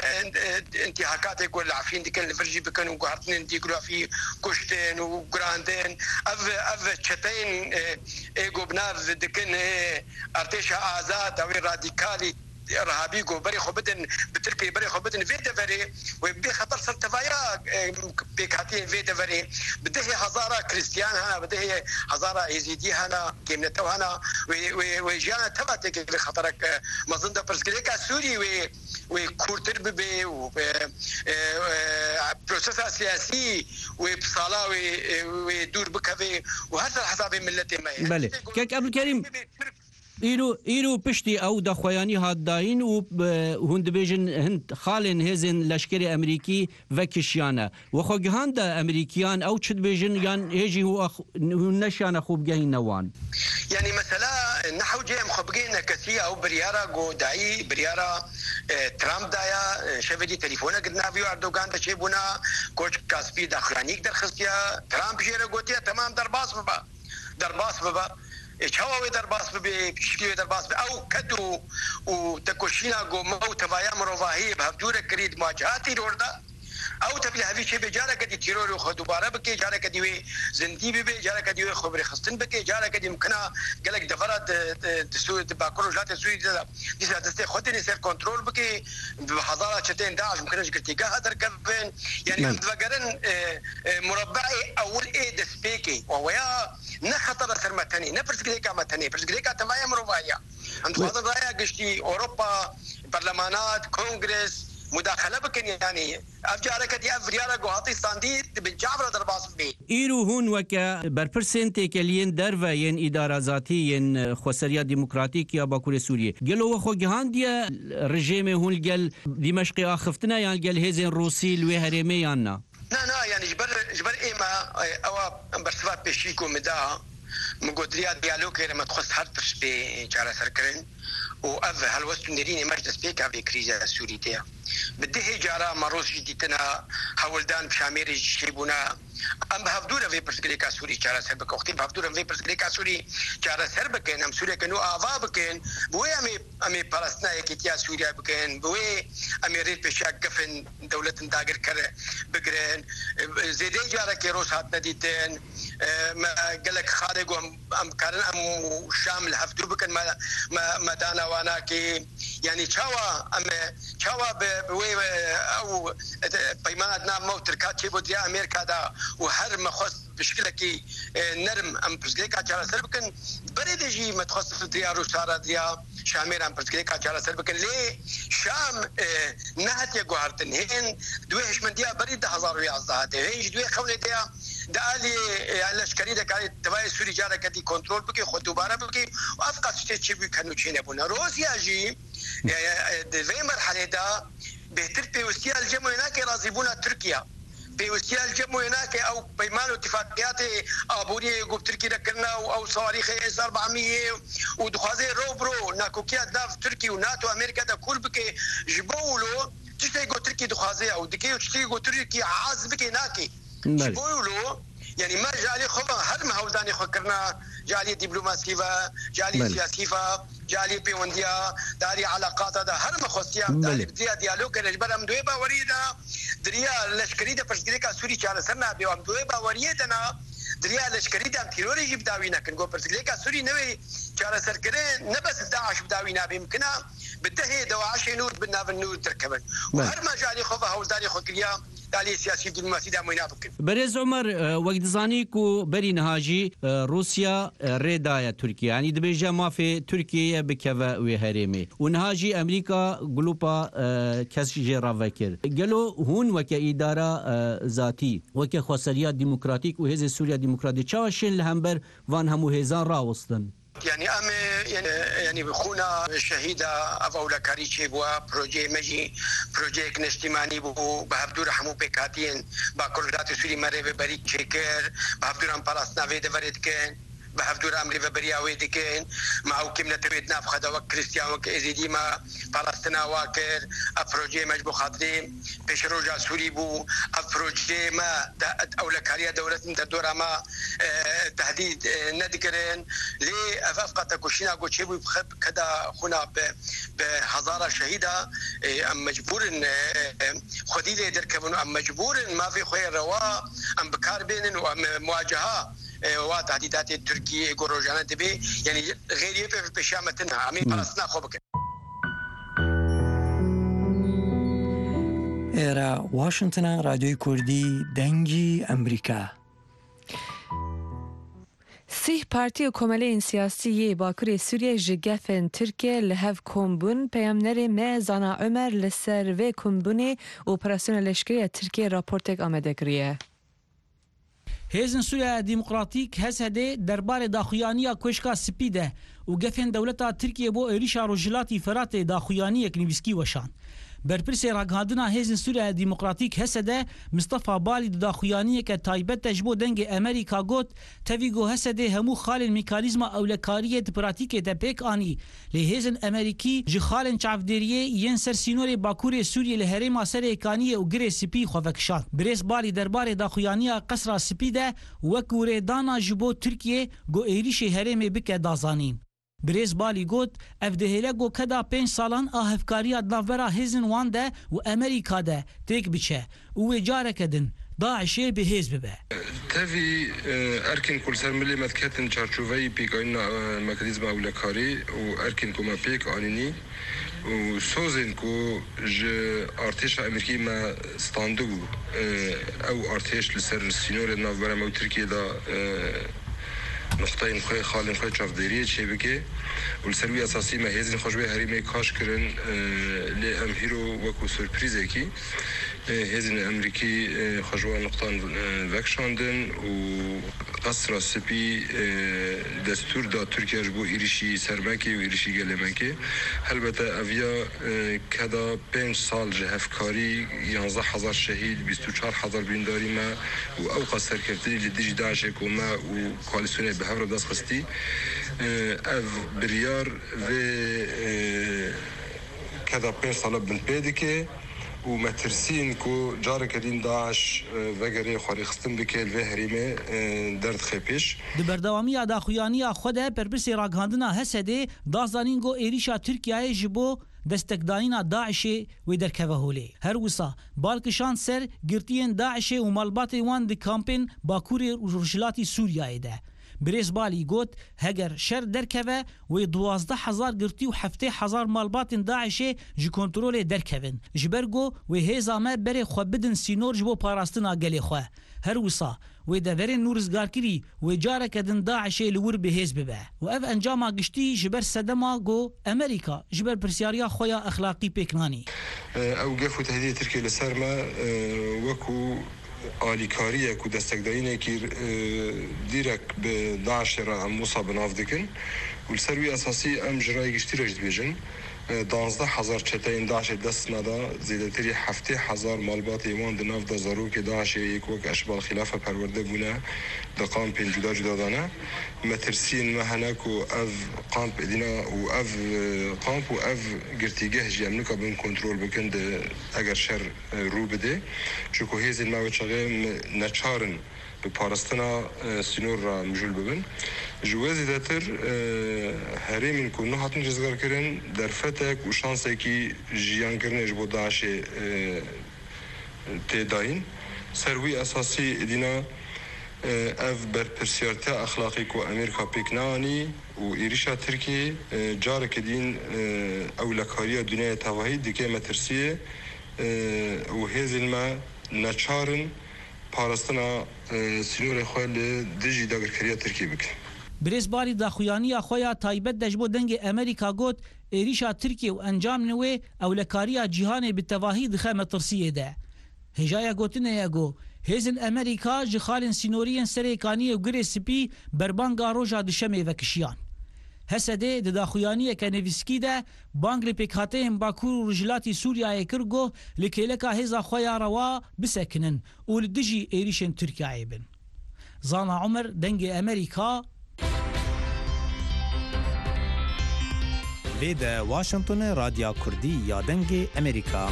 انتهاكات يقول العفين دي كان الفرجي بكانوا قهرتين دي يقولوا في كشتين وجراندين اف اف تشتين ايجو بناف دكن ارتيشا ازاد او راديكالي ارهابي جو بري خبدن بتركي بري خبدن في دفري وبي خطر سرتفايا بيكاتين في دفري بده هزاره كريستيان هنا بده هزاره يزيدي هنا كيمنتو هنا وجانا تبعتك خطرك مظن ده برسكليكا سوري و وكورتر ببي و بروسيس سياسي وبصاله ودور بكفي وهذا حساب ملتي ما بله كيك عبد الكريم ایرو ایرو پشتی او د خویانی هات داین و هند بیجن هند خالن هزن لشکری امریکی و کشیانه و خوگهان د امریکیان او چد بیجن یان هجی هو نشانه خوب گهین نوان يعني مثلا نحو جيم خبقين كثير او بريارا جو داي بريارا ترامب دايا شفتي تليفونه قدنا فيو اردوغان دا شيبونا كوش كاسبي داخلانيك در خصيا ترامب جيرا قوتيا تمام درباس ببا درباس ببا چاوي درباس به شكل درباس او كدو وتكوشينا جو موت بايا مروفاهي بهدور كريد مواجهاتي روردا او تبي هذه شيء بجاره كدي تيرور خو دوباره بكي جاره كدي وي زندي بي جاره كدي وي خبر خستن بكي جاره كدي ممكنه قالك دفرات تسوي باكورو جات تسوي دي دست خدني سير كنترول بكي بحضاره چتين داعش ممكن جرتيغا هذا كفن يعني متفقرن مربعي اول اي دسبيكي ويا نخطر سرمتني نفرس كليكا متني فرس كليكا تمايا مروفايا انت هذا رايا قشتي اوروبا برلمانات كونغرس مداخله بكن يعني افجار كدي افريارا غواتي ساندي بالجعفر درباس بي ايرو هون وكا برپرسنت كلين درو ين اداره ذاتي ين خوسريا ديمقراطيك يا باكور سوريا قالوا خو جهانديا رجيم هون قال دمشق اخفتنا يعني قال هزين روسي الوهرمي يانا لا لا يعني جبر جبر ايما او برسفات بشيكو مدا مقدريات ديالوج لما تخص حرفش بجاره سركرين وأف هالوست نديرين مجلس بيك في كريزة سوريتيا بده جارة مروس جديدنا هولدان بشامير يجيبونا أم بهفدونا في برسكليكا سوري چارە سەر بکە وقتی بەفدورم في برسكليكا سوري چارە سەر بکەن ئەم سوورێکن و ئاوا بکەن بۆی ئەمێ ئەمێ پاراستنایەکی تیا سووریا بکەن بۆی ئەمێ ڕێت پێشا گەفن دەوڵەتن داگرکەرە بگرن زێدەی جارێکی ڕۆژ هات نەدیتن گەلک خارێک و ئەم کارن ئەم شام لە هەفتوو بکەن مەداناواناکێ یعنی چاوە ئەمێ چاوە بوێ ئەو پەیمانات نامە و ترکات چێ بۆ دریا ئەمریکادا و هەر مەخۆست بشکلێکی نەرم ئەم پرسگلێکا چارەسەر بکەن بەرێ دەژی مەتخۆست دریا ڕووشارە دریا شامێران پرسگلێکا چارەسەر بکەن لێ شام نەهاتێ گوهارتن هێن دوێ هێشمەندیا بەری ده هەزار و یازدە هاتێ هێنج دوێ خەونێتەیە دالی لەشکری دەکات تەوای سووری جارەکەتی کۆنترۆل بکەی خۆ دووبارە بکەی و ئەفقات شتێک چی بکەن و چی نەبوونە ڕۆزیاژی دوێ مەرحەلێدا بهتر پێویستیە الجەمع ناکەی ڕازیبوونە تورکیا پێویستیە الجەمع ناکەی ئەو پەیمان و اتفاقیاتی ئابووری گوپ تورکی دەکردنا و ئەو سەواریخی ئێس ئەربعەمەیە و دخوازێ ڕۆ بڕۆ ناکۆکیات ناف تورکی و ناتۆ ئەمریکادا کول بکەی ji bo wilo tiştê got Tirkiyê dixwaze ew dikê û tiştê got Tirkiyê hez bike nakê ji bo wilo yani me ji alî xwe her me hewldanê xwe kirina ji alî dîplomasî ve ji alî siyasî ve ji alî pêwendiya darî elaqata da her me xwestiya diya diyalog kire ji ber em duê baweriyê de diriya leşkerî de pirsgirêka Sûrî çareser nabe em duê baweriyê de na diriya leşkerî de em tîrorê jî bidawî nekin got pirsgirêka Sûrî newê çareserkirin ne bes Daeş bidawî nabe mimkina بدهي دواعش نور بالناب النور تركبن وهر ما جالي خوفه هوزداري خوكريا دالي سياسي دبلوماسي دا مينا بكن برز عمر وقت زاني كو بري نهاجي روسيا ريدايا تركيا يعني دبيجا ما في تركيا بكفا وهريمي ونهاجي امريكا جلوبا كسجي رافكر قالوا هون وك اداره ذاتي وك خسريات ديمقراطيك وهز سوريا ديمقراطي تشاوشين الهمبر وان همو هيزان راوستن يعني ام يعني يعني بخونا شهيده افولا كاريتشي بوا بروجي مجي بروجيك نشتماني بو بهبدور حمو بكاتين باكولات سوري مريب بري تشيكر بهبدور ام بالاسنا فيد فريدكن بهفدور امري ببرياوي دكين مع كم نتويد ناف خدا وكريستيان وكازيدي ما فلسطين واكر ابروجي مجبو خاطري بشروجا سوري بو ابروجي ما اولكاريا دولتنا تدور ما تهديد ندكرين لي افقط كوشينا غوتشيبو كدا خونا بهزاره شهيده ام مجبور خديله دركبن ام مجبور ما في خير روا ام بكار بين ومواجهه وتهديدات تركيا جوروجانا تبي يعني غير في بشامتنا عمي فلسطين خوبك إيرا واشنطن راديو كردي دنجي أمريكا سیح پارتی و کمالین سیاسی باکوری سوریه جگفن ترکیه لحف کمبون پیامنر ما زانا عمر لسر و کمبونی اپراسیون لشکری ترکیه راپورتک آمده کریه. هێزن سووریا دیموکراتیک هەز هەدێ دەربارەی داخوایانیە کۆشکا سپیدە و گەفێن دەولەتا ترکیە بۆ عێریشا ڕۆژهەڵاتی فەراتێ داخوایانیەک نویسکی وەشان. بەرپرسێ ڕاگەهاندنا هێزن سووریا دیموکراتیک هەز هەدێ مستەفا بالی داخوایانیەکە تایبەتەش بۆ دەنگی ئەمریکا گوت تەڤیگۆ هەز هەدێ هەموو خاڵên میکانیزما ئەولەکاریە پراتیکێتە پێک ئانی لێ هێزن ئەمریکی ji xalên çavdêriyê yên ser sînorê Bakurê Sûriyê li herêma Serêkaniyê û girê spî xwe vekişand. Birêz balî derbarê daxuyaniya qesra spî de wekû rêdana ji bo Tirkiyê got êrişê herêmê bike dazanîn. Birêz balî got ev dihêle got keda pênc salan a hevkariya navbera hêzin wan de û Amerîka de têk biçe û wê careke din Daişê bi hêz bibe. Tevî erkên kulsermilê me diketin çarçoveyî pêkayîna mekanîzma ewlekarî û erkên ku me pêk anînî û sozên ku ji artêşa Amerîkî me standibû ew artêş li ser sînorên navbera me û Tirkiyeyê da نقطەین خۆی خاڵین خۆی چاودێریە چێ بکێ و li ser wî esasî me hêzên xwe ji wê herêmê kaş kirin lê em hîro wekû sürprîzekî hêzên Amerîkî xwe ji wan nuqtan vekişandin û qesra spî destûr da Tirkiye ji bo êrişî sermekê û êrişî gelemekê helbete ev ya keda pênc sal ji hevkarî yanzdeh hezar şehîd bîst û çar hezar birîndarî me û ew qas serkeftinî li dijî Daişê ku me û koalîsyonê bi hev re dest xistî ev biryar vê keda pênc sala bin pê dike ومترسين كو جارك دين داعش وگری خوری خستن بکل و هریمه درد خیپش دبردوامی داخویانی خود پرپرسی راگهاندنا هسده دازانینگو ایریشا ترکیه جبو دستکدانینا داعش و درکوه هولی هر وسا بالکشان سر گرتین داعش و مالبات وان دی کامپین باکور رجلاتی سوریه ده بريس بالي قوت هجر شر دركبه ويدوازده حزار قرتي وحفتي حزار مالبات داعشي جي كنترول دركبن جبرقو وهيزا ما بري خو بدن سينور جبو باراستنا قلي خو هر وصا ويدفرين نورزگار كري وجارك دن داعشي لور بهيز ببه واف انجاما قشتي جبر سدما قو امريكا جبر برسياريا خويا اخلاقي بيكناني او قفو تهديد تركيا لسرما وكو آلیکاریه که دستگدارینه که دیرک به داعش را موسا بناف دکن و سروی اساسی ام جرای گشتی رجد بیجن دانزده هزار چتاین داعش دست ندا زیادتری هفته هزار مالبات ایمان دناف دا زارو که داعش یک وقت اشبال خلافه پرورده بونه دا قامپ جدا جدا دانه مترسین مهنک و اف قامپ ادینا و اف قامپ و اف گرتیگه جی امریکا بین کنترل بکند اگر شر رو بده چونکو هیزین موید شغه نچارن به پارستنا سینور را مجول ببن جوازی داتر هرمین کو نه هاتن جزگار کردن در فتک و شانسی کی جیان کردنش بود داعش تداین سروی اساسی دینا اف بر پرسیارتی اخلاقی کو امریکا پیکنانی و ایریشا ترکی جار کدین اولکاری دنیا توهی دیگه مترسیه و هزین ما نچارن پارستنا سینور خوال دیجی داگرکریا ترکی بکن بريس باري داخويانيا خويا تايبت دجبو دنگ امريكا قوت إيريشا تركيا وانجام نوي او لكاريا جيهاني بالتواهي دخامة ترسية ده هجايا قوتنا ياقو هيزن امريكا جخالن سينوريين سريكانية وقري سبي بربانغا روجا دشمي وكشيان هسده داخويانيا كنفسكي ده بانغلي بيكهاتين باكور رجلاتي سوريا يكرغو لكيلكا هيزا خويا روا بسكنن ولدجي إيريشن تركيا عيبن زانا عمر دنگ امريكا ویده واشنطن رادیو کردی یا دنگ امریکا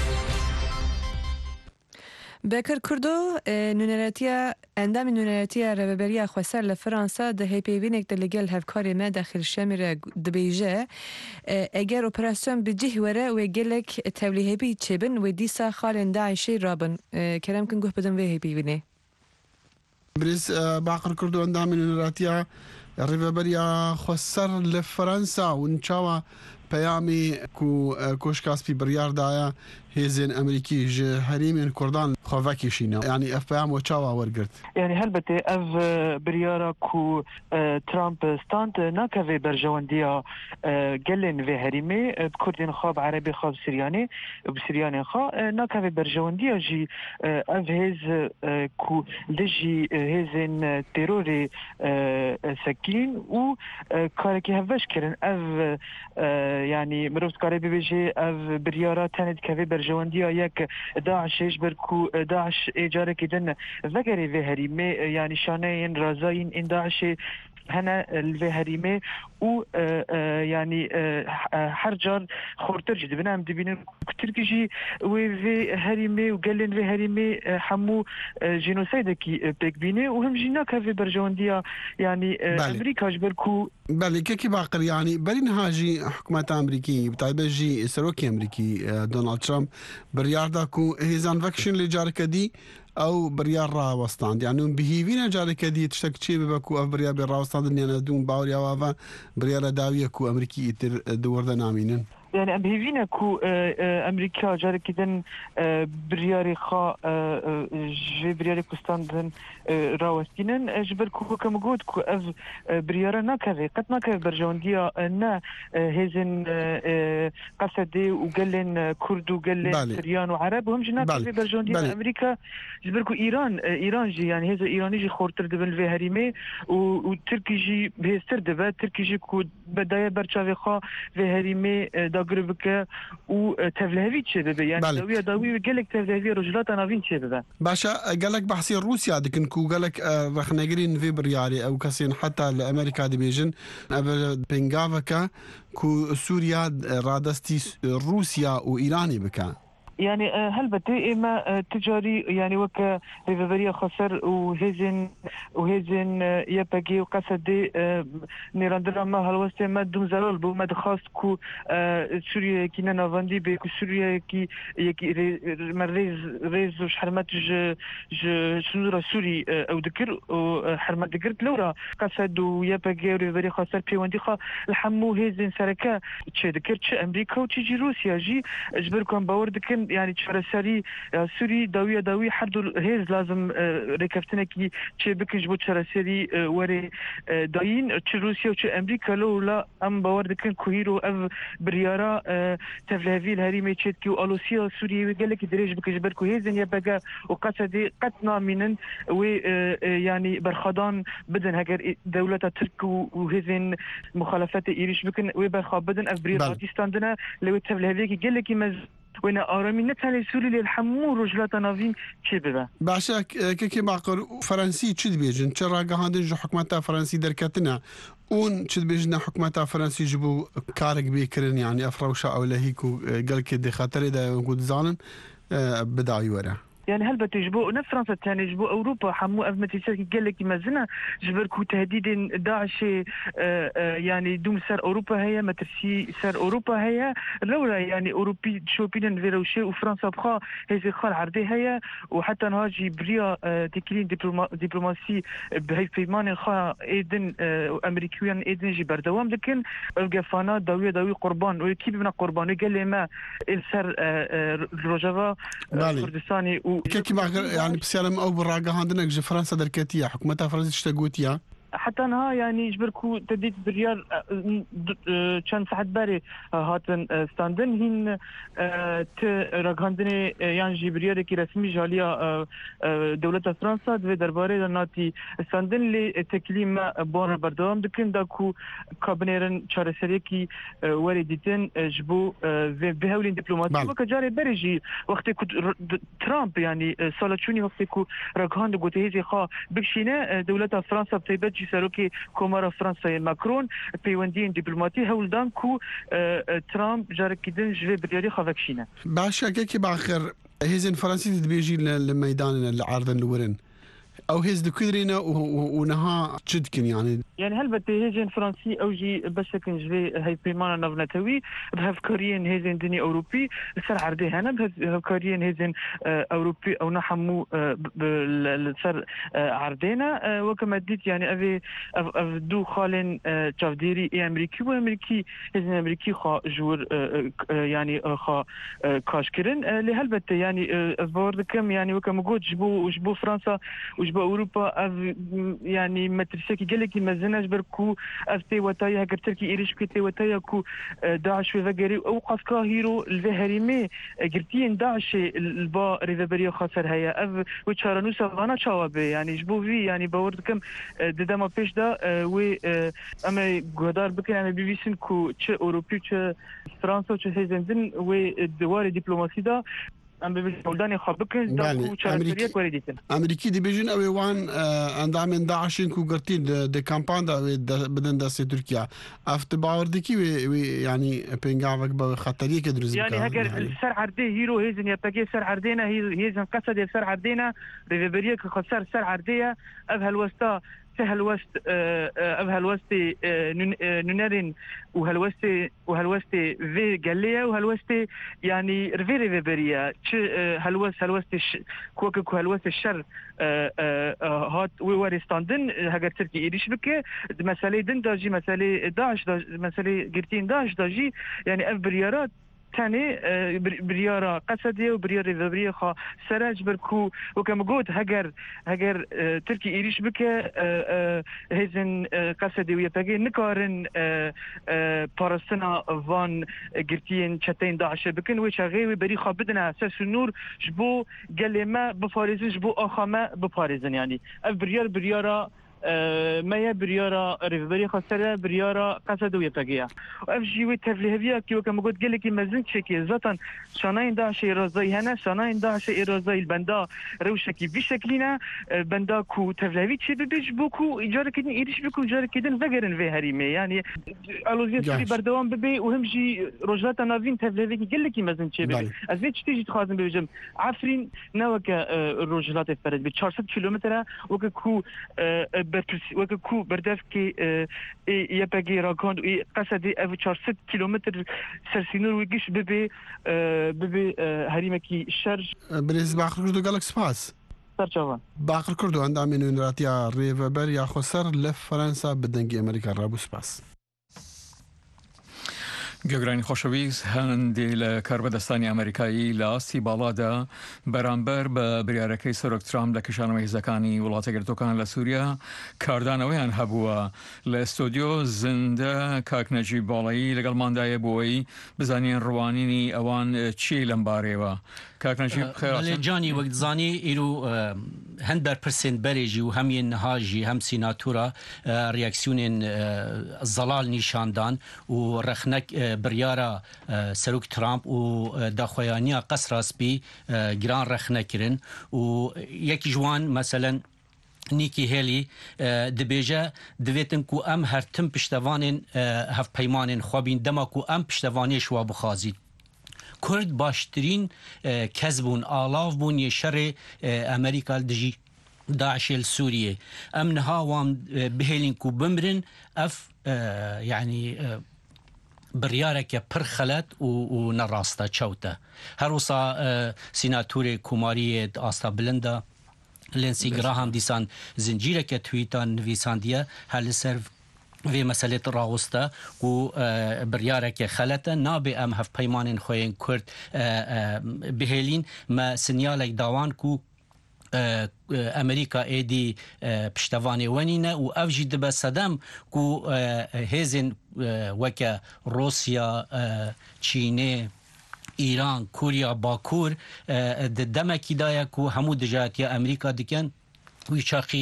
بکر کردو نونراتیا اندام نونراتیا رهبری خواسر لفرانسا ده هیپیوینک ده لگل هفکاری ما داخل شامر دبیجه اگر اپراسیون بجه وره و گلک تولیه بی چبن و دیسا خالن داعشی رابن کرم کن گوه بدن و هیپیوینه بريس باقر كردو اندام نونراتیا رهبری خواسر لفرانسا ونشاوا پیامی کو کوشکاس پی بریار دایا هیزن امریکی ج حریم کردان خواکی شینا یعنی اف پیام و چاوا ورگرد یعنی هلبته اف بریارا کو ترامپ ستاند ناکوی برجواندیا گلن و حریمه کردین خواب عربی خواب سریانی و سریانی خواب ناکوی برجواندیا جی اف هیز کو دجی هیزن ترور سکین و کارکی هفش کرن اف يعني مروت كاري بيجي اف بريارا تانت كافي برجوانديا يك داعش يجبر كو داعش ايجار كدن ذكري في هريمه يعني شانين رازاين ان داعش هنا الفهريمه و يعني حرجر خورتر جد بنام دبين تركيجي وفي هريمه وقالن في هريمه حمو جينوسايد كي بيكبينه وهم جينا كافي برجوانديا يعني امريكا جبركو بله كي باقر يعني برين هاجي حكومه امريكي بتايبجي سروكي امريكي دونالد ترامب برياردا كو هيزان فاكشن اللي جارك دي او بريار راوستان يعني بهيفينا جارك دي تشتكي بكو بريار راوستان يعني دون باوريا وافا بريار داويه كو امريكي دور دنامينن يعني ام هيفينا كو امريكا جارك كدن برياري خا جي برياري كوستاندن راوستينن جبر كو كم قود كو اف بريارا ناكافي قد ناكافي برجوانديا نا هيزن قصدي وقلن كرد وقلن سريان وعرب وهم جي ناكافي برجوانديا امريكا جبر كو ايران ايران جي يعني هذا ايراني جي خورتر دبن في هريمه وتركي جي بهستر دبا تركي جي كو بدايه برشافي خا في هريمه داغربك و تفلهوي تشي ببا يعني داويه داويه قالك تفلهوي رجلات نافين تشي ببا باشا قالك بحثي روسيا دكن كو قالك رخ نجرين في برياري او كاسين حتى لامريكا ديبيجن بنغافكا كو سوريا رادستي روسيا وايراني بكا يعني هلبتي إما تجاري يعني وك ريفابريا خسر وهزن وهزن يبقي وقصدي نيراندرا ما هالوستي ما دون زلال بو ما دخاست كو سوريا كي نافاندي بي كو سوريا كي يكي مريز ريز وش حرمت ج ج شنورا سوري او ذكر وحرمت ذكرت لورا قصد ويبقي ريفابريا خسر بيوندي خا الحمو هزن سركا تشي ذكرت تشي امريكا وتشي روسيا جي اجبركم باور ذكر يعني تشرسري سوري داوية داوي حردو هيز لازم ركفتنا كي تشي بكش بو تشرسري وري داين تشي روسيا وتشي امريكا لو لا ام باور دكن كويرو اف بريارا تفلافي الهريمي تشيتكي والوسيا سوري قال لك دريج بكش بركو هيزن يبقى وقصدي قتنا منن و يعني برخدان بدن هاجر دولة ترك وهيزن مخالفات ايريش بكن وبرخا بدن اف بريارا تستاندنا لو تفلافي قال لك مز وأنا أرامي نتهلي سوري للحمو رجلات نافين كبيرة. بعشاك كي معقر فرنسي تشد بيجن ترى قاعدين جو حكومتها فرنسي دركتنا اون تشد بيجنا حكومتها فرنسي جبوا كارك بيكرن يعني أفروشة أو لهيكو قال كده خاطر إذا وجود زالن بدأ يورا. يعني هل بتجبو نفس فرنسا تاني جبو أوروبا حمو أفمتي ساكي قال لك مازنا جبركو تهديد داعش يعني دوم سر أوروبا هي ما ترسي سر أوروبا هي لولا يعني أوروبي شوبين فيروشي وفرنسا بخا هذي خال عردي هي وحتى نهاجي بريا تكلين دبلوما دبلوماسي بهي فيمان خا إيدن أمريكيان إيدن جي بردوام لكن الجفانا داوية داوي قربان وكيف بنا قربان وقال لي ما السر روجافا كردستاني كيف يعني بسيالم أو براقة عندنا جي فرنسا دركتية حكومتها فرنسا اشتاقوتيا حتى انها يعني يجبركو تديت بريال كان ساعات باري هاتن ستاندن هين ت راغاندني يعني جبريال كي رسمي جاليا دولة فرنسا دو درباري ناتي ستاندن لي تكليم بون بردوام دكن داكو كابنيرن تشارسري كي ورديتن جبو بهولين دبلوماسي وكجاري بريجي وقت ترامب يعني سالتشوني وقت كو راغاند غوتيزي خا بكشينا دولة فرنسا بتيبت سروكي كومارا فرنسا ماكرون بيوندين دبلوماتي هولدان كو ترامب جارك كدن جوي بريالي خافكشينا باشا كيكي باخر هيزن فرنسي تبيجي للميدان العارض الورن او هيز دكودرينا ونها تشدكن يعني يعني هل بتي هيجن فرنسي او جي بشكن جوي هاي بيمانا نافناتوي بهاف كوريين هيزن دني اوروبي سر عردي هنا بهاف كوريين هيزن اوروبي او نحمو بالسر عردينا وكما ديت يعني افي دو خالن تشافديري اي امريكي وامريكي هيزن امريكي خا جور يعني خا كاشكرن لهل بتي يعني بوردكم يعني وكما قلت جبو جبو فرنسا وجبو اوروبا يعني مترسكي قالك مازناش بركو افتي وتايا قرتلكي ايريش كيتي وتايا كو داعش وفقري او قاسكا هيرو الفهريمي قرتين داعش البا ريفابريا خسر هيا اف وتشارنو سافانا تشاوبي يعني جبو في يعني باوردكم ددما بيش دا و اما غدار بكن اما بيبيسن كو تش اوروبي تش فرنسا تش هيزندن و الدوار دبلوماسي دا ام بيقولداني خابكن داكو تشارسريك ورديتن امريكي دي بيجن او وان اندام داعش كو قرتين دي كامبان دا بدن دا سي تركيا افت باوردكي يعني بينغافك بخطريه كدرز يعني هاجر السر عردي هيرو هيزن يا باكي سر عردينا هيزن قصد سر عردينا ريفيريك خسر سر عرديه ابها الوسطى هالوست هالوستي نونرين وهالوستي وهالوستي في جاليا وهالوستي يعني رفي ريفيريا هالوست هالوستي كوكو هالوستي الشر هات وورستاندن هاجر تركي إيريش بك مسألة دن داجي مسألة داعش مسألة قرتين داعش داجي يعني أف بريارات تاني بريارة قصدية وبريارة ريفابرية خا سراج بركو وكما قلت هجر هجر تركي إيريش بك هزن قصدي ويبقى نكارن بارستنا فان قرتين شتين داعش بكن ويش غيوي بري خابدنا أساس النور جبو قال ما بفارزن جبو آخا ما بفارزن يعني أف بريار بريارة ما بريارة ريفبري خسرة بريارة قصد ويبقيا وأفجي وتفليه بيا كي وكما قلت قال لك مازنت شكي زاتن شناين دا شيء رزاي هنا شناين دا شيء رزاي البندا روشكي بشكلنا بندا كو تفليه شيء بيج بوكو إيجار كدن إيش بوكو إيجار كدن فجرن في هريمة يعني ألوزية سوري بردوام ببي وهمجي رجلات نافين تفليه قال لك مازنت شيء أزيد تيجي تخازن بيجم عفرين نوك الرجلات فرد ب چهارصد کیلومتر وككو وككو بردف كي يبقى راكوند قصدي أف چهارصد کیلومتر سرسينور ويجيش ببي ببي هريمكي شرج بريز باخر كردو قالك سباس سرچوان باخر كردو عند امين راتيا ريفبر يا خسر لفرنسا بدنجي امريكا رابو سباس گەگرانی خۆشەویست هەندێک لە کاربەدەستانی ئەمریکایی لە ئاستی باڵادا بەرامبەر بە بریارەکەی سەرۆک ترامپ لە کشانەوە هێزەکانی وڵاتە یەکگرتووەکان لە سووریا کاردانەوەیان هەبووە لە ئەستۆدیۆ زیندە کاک نەجیب باڵایی لەگەڵماندایە بۆەوەی بزانین ڕوانینی ئەوان چی لەم بارەوە کاک نەجیب جانی وەک زانی ئیرو هەند بەرپرسێن بەرێژی و هەمیان نەهاژی هەم سیناتورە ریاکسیونێن زەڵال نیشاندان و ڕەخنەک بریارە سەرۆک ترامپ و داخۆیانیە قەسرا سپی گران ڕەخنەکردن و یەکی جوان مەسەلەن نیکی هێلی دەبێژە دەوێتن کو ئەم هەرتم پشتەوانێن هەفپەیمانێن خوابین دەما کو ئەم پشتەوانێش وا بخوازیت کورد باشترین کەس بوون ئاڵاو بوون یە شەڕێ ئەمریکا دژی داعشێل سووریێ ئەم نەها وام بهێلین کو بمرن ئەف یعنی بڕیارێکە پڕ خەلەت و نەڕاستە چەوتە هەروسا سیناتورێ کوماریێت ئاستا بلندە لێنسی گراهام دیسان زنجیرێکە تویتان نویساندیە هەر لەسەر vê meselê rawiste ku biryareke xelete nabe em hevpeymanên xwe yên Kurd bihêlîn me sinyalek dawan ku Amerika êdî piştevanê wenîne û ev jî dibe sedem ku hêzên weke Rosya, Çînê, İran, Kurya, Bakur di demekî daye ku hemû dijatiya Amerîka dikin وی چاقی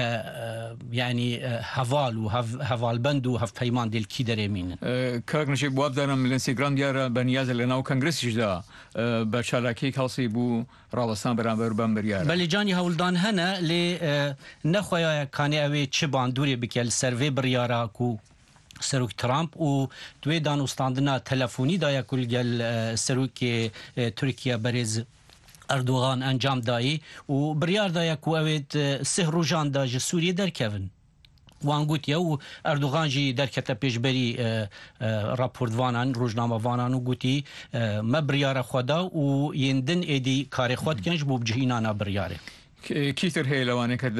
یعنی هەواڵ و هەواڵبەند و هەفپەیمان دێلکی دەرێمینن کاک نەجیب واب دارم لەنسیگرام دیارە بەنیازە لە ناو کەنگرسیشدا بە چالاکی هەڵسی بوو ڕاوەستان بەرامبەر بەم بریارە بەلێجانی هەوڵدان هەنە لێ نەخۆیایە کانێ ئەوێ چ باندورێ بکە لە سەرڤێ بڕیارە و سەرۆک ترامپ و دوێ دانوستاندنا تەلەفۆنیدایە کولگەل سەرۆکی تورکیا بەرێز ئەردوغان ئەنجام دایی و بڕیاردایە کو ئەوێت سێ ڕۆژاندا ji سووریە دەرکەون وان گوتیە و ئەردوغان jî دەرکەتە پێشبەری راپۆرتوانان ڕۆژنامەوانان و گوتی مە بڕیارە خۆدا و یێندن ئێدی کارێ خۆت کەنج بۆ بجهینانە بڕیارێ کیتر هەیە لەوانەیە کە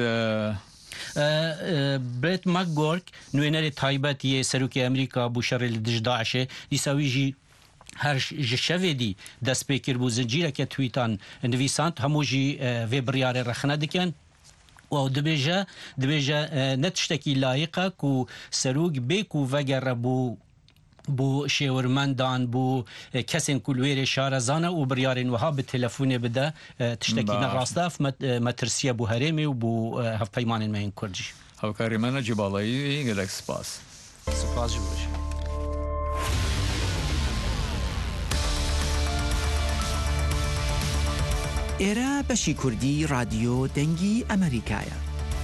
برێت مەکگۆرک نوێنەرێ تایبەتیە سەرۆکی ئەمریکا بوو شەڕێ لە دژ داعشێ دیساویژی هەر ji şevêdî dest pê kir bû zincîreke twîtan nivîsand hemû jî vê biryarê rexne dikin û dibêje dibêje ne tiştekî layiqa ku serok bê ku vegere bû bû şêwirmendan bû kesên ku li wêrê şarezane û biryarên wiha bi telefonê bide tiştekî nerast e me tirsiye bû herêmê û bû hevpeymanên me yên Kurd jî hevkarê me Necîb Balayî gelek spas spas jî baş ئێرە بەشی کوردی رادیۆ دەنگی ئەمریکایە.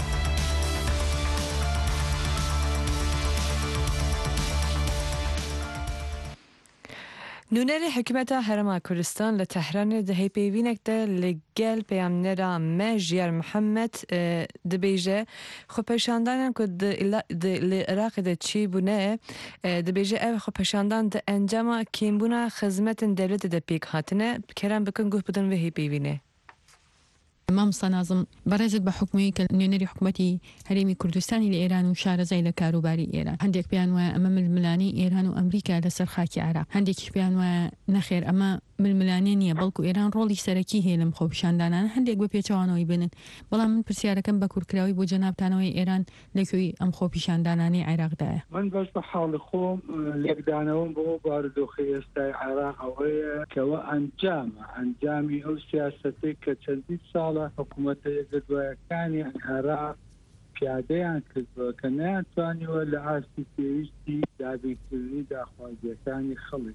نونەری حکومەتە هەرەما کوردستان لە تەحرانê di hêpêvînek de li gel peyamnera me Jiyar Mihemed dibêje xwepeşandanan ku li Iraqê de çîbûne dibêje ev xwepeşandan di encama kêmbûna xizmetên devletê de pêk hatine kerem bikin guh bidin vê hêpêvînê. مامۆستا نازم بەڕێزت بە حکومەی کە نوێنەری حکومەتی هەرێمی کوردستانی لە ئێران و شارەزای لە کاروباری ئێران هەندێک پێیان وایە ئەمە ململانی ئێران و ئەمریکا لەسەر خاکی عراق هەندێکی پێیان وایە نەخێر ئەمە ململانێ نییە بەڵکو ئێران ڕۆڵی سەرەکی هەیە لەم خۆپیشاندانانە هەندێک بە پێچەوانەوەی بنن بەڵام من پرسیارەکەم بە کوورکراوی بۆ جەنابتانەوەی ئێران لەکوێی ئەم خۆپیشاندانانەی عێراقدایە من بەس بە حاڵی خۆم لێکدانەوەم بۆ بارودۆخی ئێستای عێراق ئەوەیە کەوە ئەنجامە ئەنجامی ئەو سیاسەتەی کە چەندین ساڵە حکوومەتە یەکگرتووەکانی عێراق پیادەیان کردەوە کە ناتوانیوە لە ئاستی پێویستی دابیکردنی داخوازیەکانی خەڵک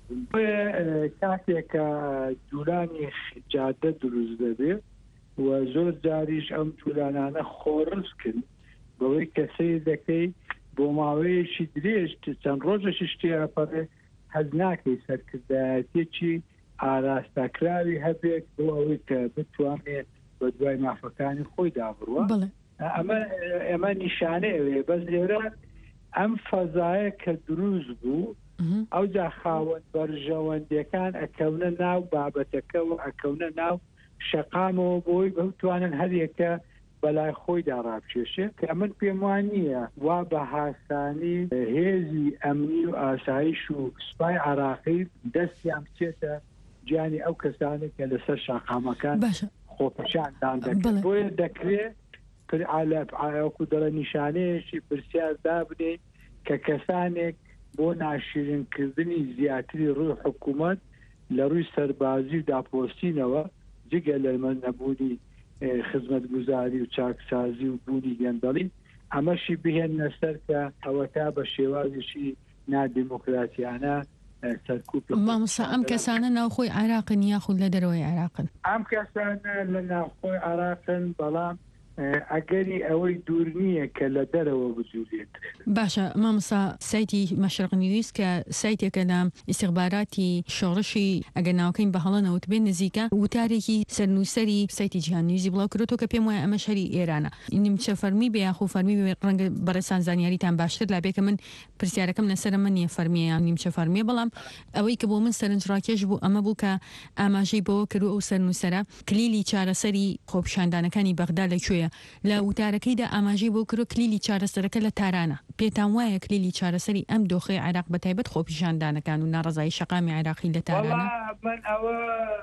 کاتێکە جوولانی جادە دروست دەبێت و زۆر جاریش ئەم جوولانانە خۆڕزکن بەوەی کەسەی دەکەی بۆ ماوەیەشی درێژ چەند ڕۆژەشی شتیاپەڕێ هەز ناکەی سەرکردایەتێکی ئاراستاکراوی هەبێت بۆ ئەوەی کە بتوانێت بە دوای مافەکانی خۆی دابڕوە ئەمە ئێمە نیشانەیە بەس لێرە ئەم فەزایە کە دروست بوو ئەو جا خاوەن بەرژەوەندەکان ئەکەونە ناو بابەتەکە و ئەکەونە ناو شەقامەوە بۆی بەوتوانن هەرێکە بەلای خۆیدا ڕابکێشێت کە من پێم وان نییە وا بە هاسانی هێزی ئەمنی و ئاسایش و سوپای عراقی دەستیان بچێتە گیانی ئەو کەسانی کە لەسەر شەقامەکان خۆپەشاندان دەکەن بۆیە دەکرێت ئاەکو دەڵە نیشانەیەشی پرسیاردا بدەین کە کەسانێک بۆ ناشرینکردنی زیاتری ڕووی حکوومەت لە ڕووی سەربازی و داپۆستینەوە جگە لە من نەبوونی خزمەت گوزاری و چاکسازی و بوونی گەندەڵی ئەمەشی بهێنە سەر کە ئەوە تا بە شێوازشی نادیموکراتیانە مامۆستا ئەم کەسانە ناوخۆی عراقن یاخود لە دەرەوەی عراقن ئەم کەسانە لە ناوخۆی عراقن بەڵام ئەگەری ئەوەی دوور نییە کە لە دەرەوە بجوورێت باشە مامۆستا سایتی مەشرق نیوز کە سایتێکە لە ئیستیخباراتی شۆڕشی ئەگەر ناوکەین بە هەڵەنەوت بێن نزیکە وتارێکی سەرنووسەری سایتی جیهان نیوزی بڵاو کردەوە کە پێم وایە ئەمە شەری ئێرانە نیمچە فەرمی بێ یاخۆ فەرمی بێ ڕەنگە بەڕێسان زانیاریتان باشتر لا بێکە من پرسیارەکەم لەسەر من نییە فەرمیە نیمچە فەرمیە بەڵام ئەوەی کە بۆ من سەرنجڕاکێش بوو ئەمە بوو کە ئاماژەی بۆ کردو ئەو سەرنووسەرە کلیلی چارەسەری خۆپیشاندانەکانی بەغدا لەکوێیە لە وتارەکەیدا ئاماژەی بۆ کرۆ کلیلی چارەسەرەکە لە تارانە پێتان وایە کلیلی چارەسەری ئەم دۆخی عراق بە تایبەت خۆپیشاندانەکان و ناڕزایی شەقامی عراقی لە تارانە من ئەوە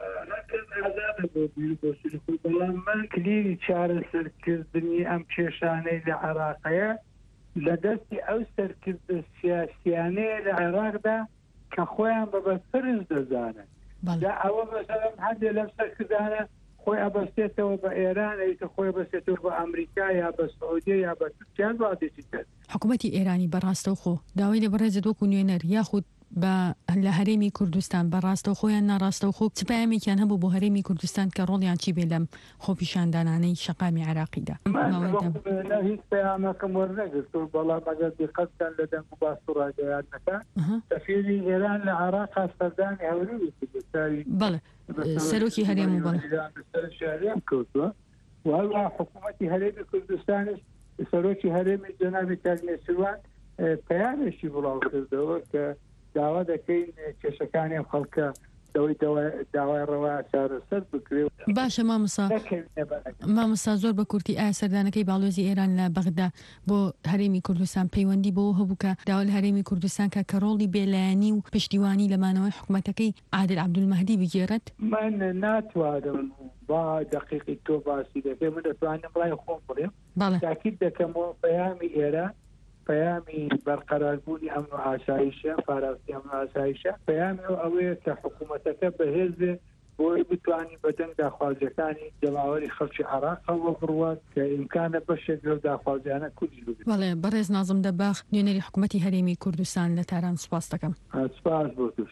بەڵام من کلیلی چارەسەرکردنی ئەم کێشانەی لە عراقەیە لە دەستی ئەو سەرکردە سیاسیانەیە لە عێراقدا کە خۆیان بەبەرز دەزانن ئەوە بەسەرم هەندێ لەم سەرکردانە خۆی ئەبەستێتەوە بە ئێران ئەیکە خۆی بەستێتەوە بە ئەمریکا یا بە سعودیە یا بە تورکیان وادێتی کرد حکوومەتی ئێرانی بەڕاستەوخۆ داوای لە بەڕێزت وەکو نوێنەر یاخود بە لە هەرێمی کوردستان بەڕاستە خۆیان ناڕاستەوخۆ چپایامێکیان هەبوو بۆ هەرێمی کوردستان کە ڕۆڵیان چی بێ لەم خۆپیشاندانانەی شەقامی عراقیدا هیچ پەیامەکەم وەرنەگرت بەڵام ئەگەر دقەتتان لە دەنگ و باستوڕاگەیانەکە سەفیری ئێران لە عراق سەردانی هەوروی بەڵێ سەرۆکی هەرێم و بەڵێ کردووە وهەروە حکوومەتی هەرێمی کوردستانش سەرۆکی هەرێمی جەنابی کاگنێسروان پەیامێکی بڵاو کردەوە کە داوا دەکەین کێشەکانی ئەم خەڵکە دەوەی داوای ڕەوا چارەسەر بکرێت باشە مامۆستا مامۆستا زۆر بە کورتی ئایا سەردانەکەی باڵۆزی ئێران لە بەغدا بۆ هەرێمی کوردستان پەیوەندی بۆ هەبوو کە داوا لە هەرێمی کوردستان کە کە ڕۆڵی بێلایەنی و پشتیوانی لەمانەوەی حکوومەتەکەی عادل عەبدولمەهدی بگێڕێت من ناتوانم با دقیقی تۆ باسی دەکەی من دەتوانم ڕای خۆم بڵێم تاکید دەکەمەوە پەیامی ئێران پەیامی بەرقەراربوونی ئەمن و ئاسایشە پاراوستی ئەمن و ئاسایشە پەیامی ئەوەیە کە حکوومەتەکە بەهێزێ بۆی بتوانین بەدەنگ داخوازیەکانی جەماوەری خەڵکی عراقەوە بڕوات کە ئیمکانە بەشێک لەو داخوازیانە کوردی ببێت. بەڵێ بەڕێز نازم دەباخ نوێنەری حکوومەتی هەرێمی کوردستان لە تاران سوپاس دەکەم. سوپاس بۆ توش.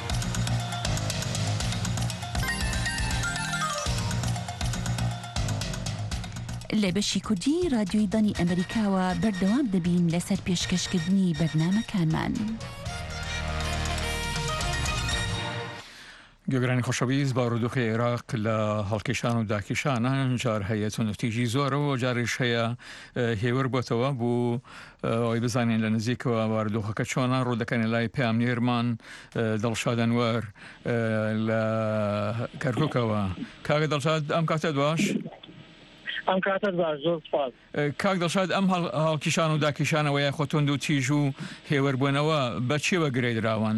لە بەشی کوردی رادیۆی دانی ئەمریکاوە بەردەوام دەبین لەسەر پێشکەشکردنی بەرنامەکانمان. گوێگرانی خۆشەویست بارودۆخی عێراق لە هەڵکێشان و داکیشانە جار هەیە تونوتیژی زۆرەوە جارش هەیە هێور بۆتەوە بوو ئەوی بزانین لە نزیکەوە بارودۆخەکە چۆنە ڕوودەکەنی لای پامنێرمان دڵشاد ئەنوەر لە کەرکووکەوە. کاگە دڵشاد ئەم کاتە باش؟ ئەم کاتە باش زۆر سپاس. کاک دڵشاد ئەم هەڵکیشان و داکیشانەوەی خۆ تۆند و تیژ و هێوەربوونەوە بە چێوە گرەی دراوان؟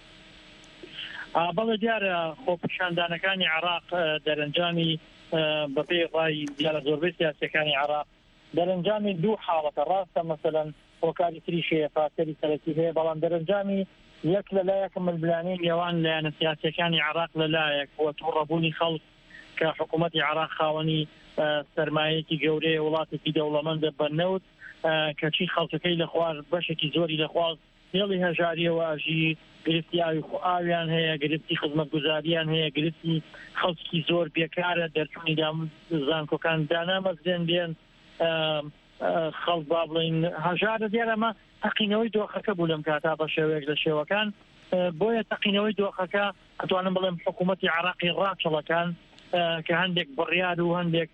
بەڵێ دیارە خۆپیشاندانەکانی عراق دەرەنجامی بەپێی ڕای دیارە زۆربەی سیاسیەکانی عراق دەرەنجامی دوو حاڵەتە ڕاستە مەسەلەن هۆکاری تریشەیە فاکەری سەرەکی هەیە بەڵام دەرەنجامی یەک لەلایەکە ملبلانەی نێوان لایەنە سیاسیەکانی عراق لەلایەک وە تووڕەبوونی خەڵک کە حکوومەتی عراق خاوەنی سەرمایەکی گەورەیە وڵاتێکی دەوڵەمەندە بەنەوت کەچی خەڵکەکەی لە خوار بەشێکی زۆری لە خوار هێڵی هەژاریەوە ئاژی گرفتی ئاوی ئاویان هەیە گرفتی خزمەت گوزاریان هەیە گرفتی خەڵکی زۆر بێکارە دەرچوونی زانکۆکان دانامەزرێن بێن خەڵک با بڵین هەژارە دیارەمە تەقینەوەی دۆخەکە بوو لەم کاتا بە شێوەیەک لە شێوەکان بۆیە تەقینەوەی دۆخەکە ئەتوانم بڵێم حکوومەتی عراقی ڕاچەڵەکان کە هەندێک بڕیار و هەندێک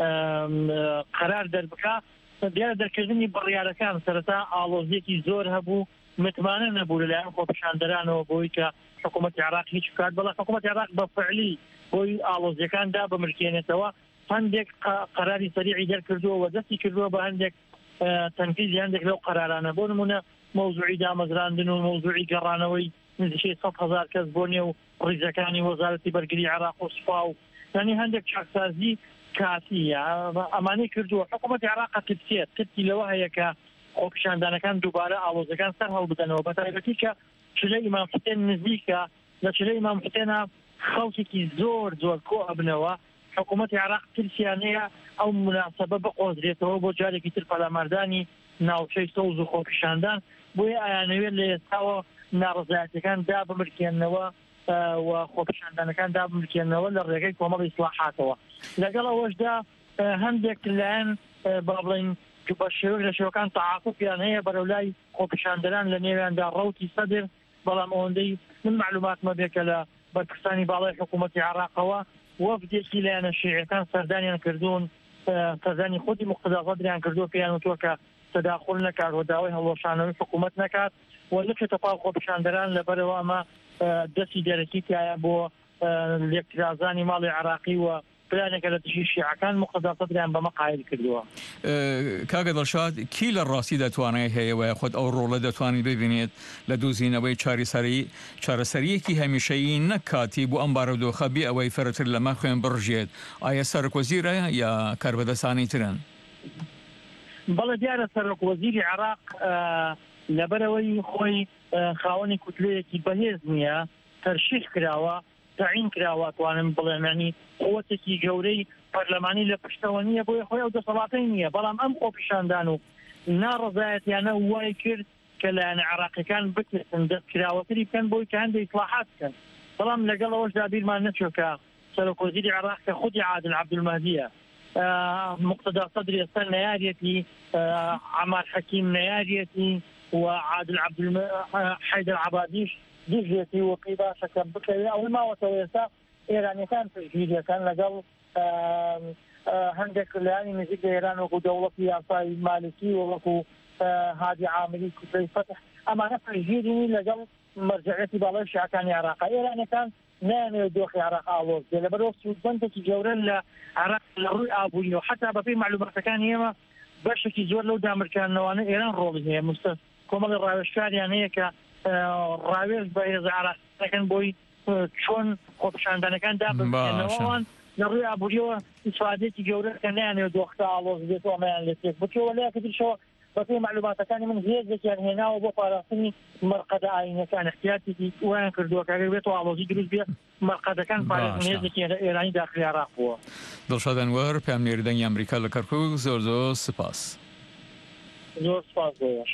قەرار دەربکە دیارە دەرکردنی بڕیارەکان سەرەتا ئاڵۆزیەکی زۆر هەبوو متمانە نەبوو لەلایەن خۆپیشاندەرانەوە بۆی کە حکوومەتی عراق هیچ بکات بەڵام حکوومەتی عراق بە فعلی بۆی ئاڵۆزیەکاندا بمرکێنێتەوە هەندێک قەراری سەریعی دەرکردووە و دەستی کردووە بە هەندێک تەنفیزی هەندێک لەو قەرارانە بۆ نمونە مەوزوعی دامەزراندن و مەوزوعی گەڕانەوەی نزیکەی سەد هەزار کەس بۆ نێو ڕیزەکانی وەزارەتی بەرگری عراق و سوپا و یعنی هەندێک چاکسازی کاتیە ئەمانەی کردووە حکوومەتی عراق کتسێت کتی لەوە هەیە کە خۆپیشاندانەکان دووبارە ئاڵۆزەکان سەر هەڵبدەنەوە بە تایبەتی کە چلەی ئیمام حوسێن نزیکە لە چلەی ئیمام حوسێنە خەڵکێکی زۆر زۆر کۆ ئەبنەوە حکوومەتی عراق ترسیانەیە ئەو مناسبە بقۆزرێتەوە بۆ جارێکی تر پەلاماردانی ناوچەی سەوز و خۆپیشاندان بۆیە ئایانەوێت لە ئێستاوە ناڕزایەتەکان دا بمرکێنەوە و خۆپیشاندانەکان دا بمرکێنەوە لە ڕێگەی کۆمەڵی ئیسلاحاتەوە لەگەڵ ئەوەشدا هەندێک لایەن با بڵین بە شێوەیەک لە شێوەکان تەعاقوبیان هەیە بەرەولای خۆپیشاندەران لە نێویاندا ڕەوتی سەدر بەڵام ئەوەندەی من معلوماتمە بێ کە لە بەرپرسانی باڵای حکوومەتی عراقەوە وەفدێکی لایەنە شیعەکان سەردانیان کردوون سەردانی خودی مقتدا سەدریان کردووە پێیان وتووە کە تەداخل نەکات و داوای هەڵوەشانەوەی حکوومەت نەکات و لەکێتە پاڵ خۆپیشاندەران لەبەرەوە ئەمە دەستی دەرەکی تایە بۆ لێکترازانی ماڵی عراقی و پلانێکە لە دژی شیعەکان مقتدا سەدریان بەمە قایل کردووە. کاگە دڵشاد کی لە ڕاستی دەتوانێت هەیەوە خۆت ئەو ڕۆڵە دەتوانێت ببینێت لە دۆزینەوەی چارەسەری چارەسەریەکی هەمیشەیی نەکاتی بۆ ئەم بارودۆخە بێ ئەوەی فەرەتر لەمە خوێن بڕژێت ئایا سەرۆکوەزیرە یا کاربەدەستانی ترن؟ بەڵێ دیارە سەرۆکوەزیری عراق لەبەرەوەی خۆی خاوەنی کوتلەیەکی بەهێز نییە تەرشیح کراوە تعین کراوە توانم بڵێمانی قوتێکی گەورەی پەرلەمانی لە پشتەوە نییە بۆی خۆی ئەو دەسەڵاتەی نییە بەڵام ئەم خۆپیشاندان و ناڕزایەتیانە وای کرد کە لایەنە عراقیەکان بکردن دەستکراوەتری بکەن بۆی کە هەندێک ئیسلاحات بکەن بەڵام لەگەڵ ئەوەشدا بیرمان نەچوو کە سەرۆکوەزیری عراق کە خودی عادل عەبدولمەهدیە مقتدا سەدری ئێستا نەیارێتی عەمار حەکیم نەیارێتی و عادل حەیدەر عەبادیش دیژێتی وەقی باشەکە بکەوێ ئەوەی ماوەتەوە ئێستا ئێرانیەکان پشتگیریەکان لەگەڵ هەندێک لایانی نزیک ئێران وەکو دەوڵەتی یاسای مالکی و وەکو هادی عامری کوتلەی فەتح ئەمانە پشتگیری لەگەڵ مەرجعیەتی باڵای شیعەکانی عراق ئێرانیەکان نایانەوێت دۆخی عراق ئاڵۆز بێت لەبەرەوە سوودبەندێکی گەورە لە عراق لە ڕووی ئابووریەوە حتا بەپێی معلوماتەکانی ئێمە بەشێکی زۆر لەو دامرکانەوەوانە ئێران ڕۆڵی هەیە مستە کۆمەڵی ڕاوێژکاریان هەیە کە ڕاوێژ بە هێز عراقیەکان بۆی چۆن خۆپیشاندانەکان دابنەوەوان لە ڕووی ئابووریەوە ئیسفادێکی گەورە کە نایانەوێت دۆختا ئاڵۆز بێت و ئەمەیان لێ تێک بچەوە لایەکەترشەوە بەپێی معلوماتەکانی من هێزێکیان هێناوە بۆ پاراستنی مەرقەدە ئاینەکان احتیاجێکی وایان کردووە کە ئەگەر بێتەوە ئاڵۆزی دروست بێت مەرقەدەکان پاراستن هێزێکی ئێرانی داخلی عراق بووە. دڵشاد ئەنوەر پامنێری دەنگی ئەمریکا لە کەرکووک زۆر زۆر سپاس. زۆر سپاس بۆیەش.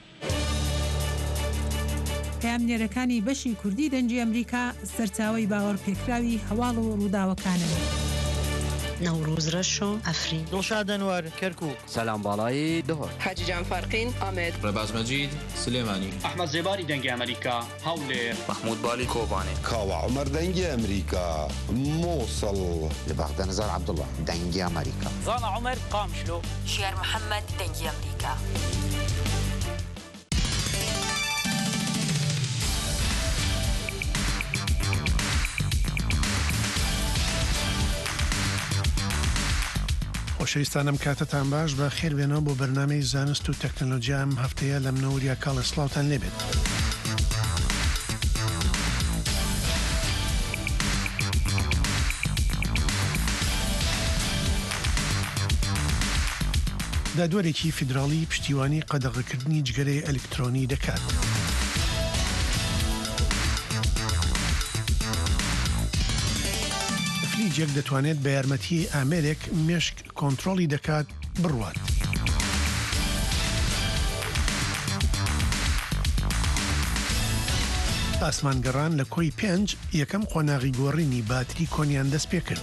پامنێرەکانی بەشی کوردی دەنگی ئەمریکا سەرچاوەی باوەڕ پێکراوی هەواڵ و ڕووداوەکانن. نوروز رشو افرین دڵشاد ئەنوەر کەرکووک سەلام باڵایی دهۆر حاجی جان فارقین ئامێد ڕێباز مەجید سلێمانی ئەحمەد زێباری دەنگی ئەمریکا هەولێر محمود بالی کۆبانێ کاوە عومەر دەنگی ئەمریکا مووسڵ لە بەغدە نەزار عەبدوڵڵا دەنگی ئەمریکا زانا عومەر قامشلۆ شێر محەممەد دەنگی ئەمریکا. خۆشەویستانم کاتتان باش بە خێر بێنەوە بۆ بەرنامەی زانست و تەکنۆلۆژیا ئەم هەفتەیە لە منەوەریا کاڵە سڵاوتان لێبێت. دادوەرێکی فیدراڵی پشتیوانی قەدەغەکردنی جگەرەی ئەلکترۆنی دەکات. فلیجێک دەتوانێت بە یارمەتی ئامێرێک مێشک کۆنتترۆلی دەکات بڕوات. ئاسمانگەڕان لە کۆی پێنج یەکەم قۆناغی گۆڕینی باتری کۆنیان دەست پێ کرد.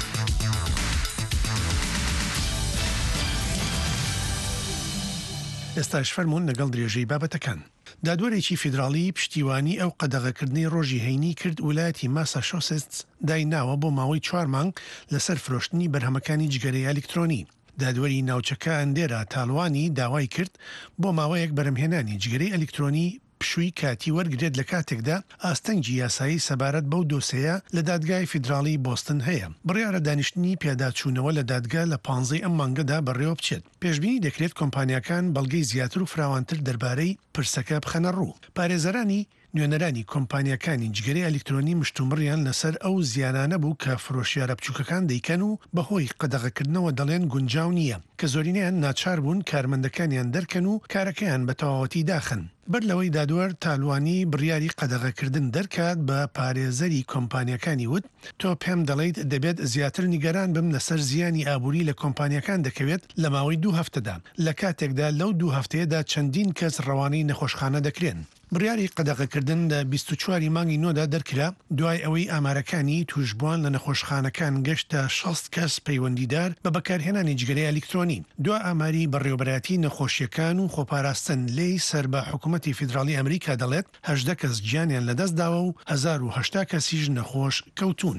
ئێستاش فەرمونون لەگەڵ درێژەی بابەتەکان. دادوەرێکی فیدراڵی پشتیوانی ئەو قەدەغەکردنی ڕۆژی هەینی کرد ویلایەتی ماساچوسێتس دایناوە بۆ ماوەی چوار مانگ لەسەر فرۆشتنی بەرهەمەکانی جگەرەی ئەلکترۆنی. دادوەری ناوچەکە ئەندێرا تاڵوانی داوای کرد بۆ ماوەیەک بەرهەمهێنانی جگەرەی ئەلکترۆنی پشووی کاتی وەرگرێت لە کاتێکدا ئاستەنگی یاسایی سەبارەت بەو دۆسەیە لە دادگای فیدراڵی بۆستن هەیە. بڕیارە دانیشتنی پێداچوونەوە لە دادگا لە پانزەی ئەم مانگەدا بەڕێوە بچێت. پێشبینی دەکرێت کۆمپانیەکان بەڵگەی زیاتر و فراوانتر دەربارەی پرسەکە بخەنە ڕوو. پارێزەرانی نوێنەرانی کۆمپانیەکانی جگەرەی ئەلکترۆنی مشتومڕیان لەسەر ئەو زیانانە بوو کە فرۆشیارە بچووکەکان دەیکەن و بەهۆی قەدەغەکردنەوە دەڵێن گونجاو نییە کە زۆرینیان ناچار بوون کارمەندەکانیان دەرکەن و کارەکەیان بە تەواوەتی داخن. بەر لەوەی دادوەر تالوانی بڕیاری قەدەغەکردن دەرکات بە پارێزەری کۆمپانیەکانی وت تۆ پێم دەڵێیت دەبێت زیاتر نیگەران بم لەسەر زیانی ئابووری لە کۆمپانیەکان دەکەوێت لە ماوەی دوو هەفتەدا لە کاتێکدا لەو دوو هەفتەیەدا چەندین کەس ڕەوانەی نەخۆشخانە دەکرێن. بڕیاری قەدەغەکردن لە بیست و چواری مانگی نۆدا دەرکرا دوای ئەوەی ئامارەکانی توشبووان لە نەخۆشخانەکان گەشتە شەست کەس پەیوەندیدار بە بەکارهێنانی جگەرەی ئەلکترۆنی. دو ئاماری بەڕێوەبەرەتی نەخۆشیەکان و خۆپاراستن لێی سەر بە حکوومەتی فیدراڵی ئەمریکا دەڵێت هەژدە کەس گیانیان لەدەست داوە و هەزار و هەشتا کەسیش نەخۆش کەوتون.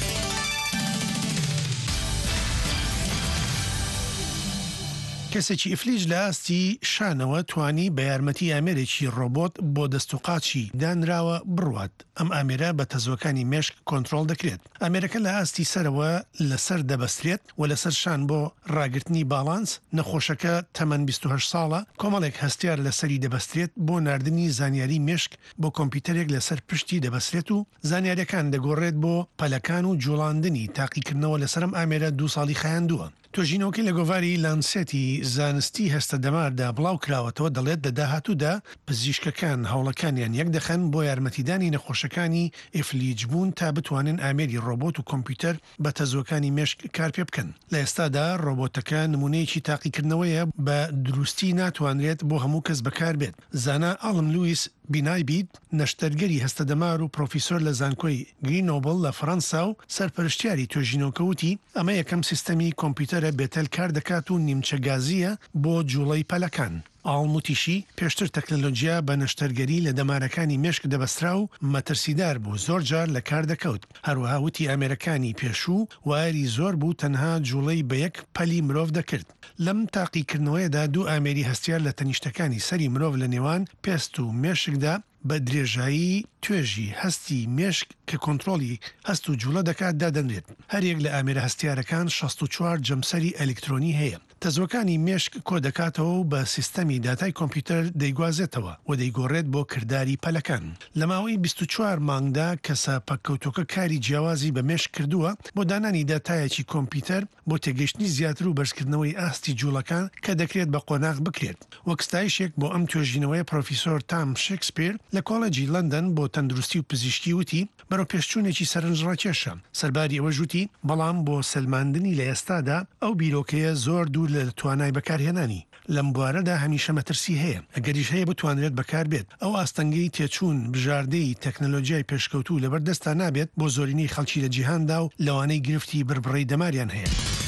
کەسێکی ئفلیج لە ئاستی شانەوە توانی بە یارمەتی ئامێرێکی ڕۆبۆت بۆ دەستوقاچی دانراوە بڕوات. ئەم ئامێرە بە تەزۆکانی مێشک کۆنتترۆل دەکرێت. ئامێرەکە لە ئاستی سەرەوە لەسەر دەبەسترێت و لەسەر شان بۆ ڕاگررتنی باڵانس. نەخۆشەکە تەمەەن بیست و هەشت ساڵە کۆمەڵێک هەستیار لەسەری دەبەسترێت بۆ نردنی زانیاری مێشک بۆ کۆمپیوتەرێک لەسەر پشتی دەبەسرێت و زانیاریەکان دەگۆڕێت بۆ پەلەکان و جوڵاندنی تاقیکردنەوە لەسەرم ئامێرە دوو ساڵی خایاندووە. تۆژینەوەکی لە گۆڤاری لانسێتی زانستی هەستە دەماردا بڵاو کراوەتەوە دەڵێت لە داهاتوودا پزیشکەکان هەوڵەکانیان یەک دەخەن بۆ یارمەتیدانی نەخۆشەکانی ئفلیجبوون تا بتوانن ئامێری ڕۆبۆت و کۆمپیوتەر بە تەزۆکانی مێشک کار پێ بکەن. لە ئێستادا ڕۆبۆتەکە نمونەیەکی تاقیکردنەوەیە بە دروستی ناتوانرێت بۆ هەموو کەس بەکار بێت. زانا ئاڵم لوئیس بینایبید نەشتەرگەری هەستە دەمار و پرۆفیسۆر لە زانکۆی گرینۆبل لە فەڕەنسا و سەرپەرشتیاری تۆژینۆکەوتی ئەمە یەکەم سیستەمی کۆمپیوتەرە بێتەل کار دەکات و نیمچە گازیە بۆ جوڵەی پەلەکان. ئاڵموتیشی پێشتر تەکنەلۆجیا بە نەشتەرگەری لە دەمارەکانی مێشک دەبەسترا و مەترسیدار بوو زۆر جار لە کار دەکەوت. هەروەها وتی ئامێرەکانی پێشوو واری زۆر بوو تەنها جوڵەی بە یەک پەلی مرۆڤ دەکرد. لەم تاقیکردنەوەیەدا دوو ئامێری هەستیار لە تەنیشتەکانی سەری مرۆڤ لە نێوان پێست و مێشکدا بە درێژایی توێژی هەستی مێشک کە کۆنتترۆلی هەست و جوڵە دەکات دادەنرێت. هەرێک لە ئامێرە هەستیارەکان شەست و چوار جەمسەری ئەلکترۆنی هەیە. تەزۆکانی مێشک کۆ دەکاتەوە و بە سیستەمی داتای کۆمپیوتەر دەیگوازێتەوە و دەیگۆڕێت بۆ کردداری پەلەکان. لە ماوەی بیست و چوار مانگدا کەسە پەککەوتۆکە کاری جیاوازی بە مێشک کردووە بۆ دانانی داتایەکی کۆمپیوتەر بۆ تێگەشتنی زیاتر و بەرزکردنەوەی ئاستی جوڵەکان کە دەکرێت بە قۆناغ بکرێت. وەکستایشێک بۆ ئەم توێژینەوەی پرۆفیسۆر تام شکسپیر لە کۆڵەجی لەندەن بۆ تەندروستی و پزیشکی وتی بەرەو پێشچوونێکی سەرنجڕاکێشە. سەرباری ئەوە ژووتی بەڵام بۆ سلماندنی لە ئێستادا ئەو بیرۆکەیە زۆر دوور لە توانای بەکارهێنانی. لەم بوارەدا هەمیشە مەترسی هەیە. ئەگەریش هەیە بتوانرێت بەکار بێت. ئەو ئاستەنگەی تێچوون بژاردەی تەکنەلۆجیای پێشکەوتوو لەبەردەستا نابێت بۆ زۆرینەی خەڵکی لە جیهاندا و لەوانەی گرفتی بربڕی دەماریان هەیە.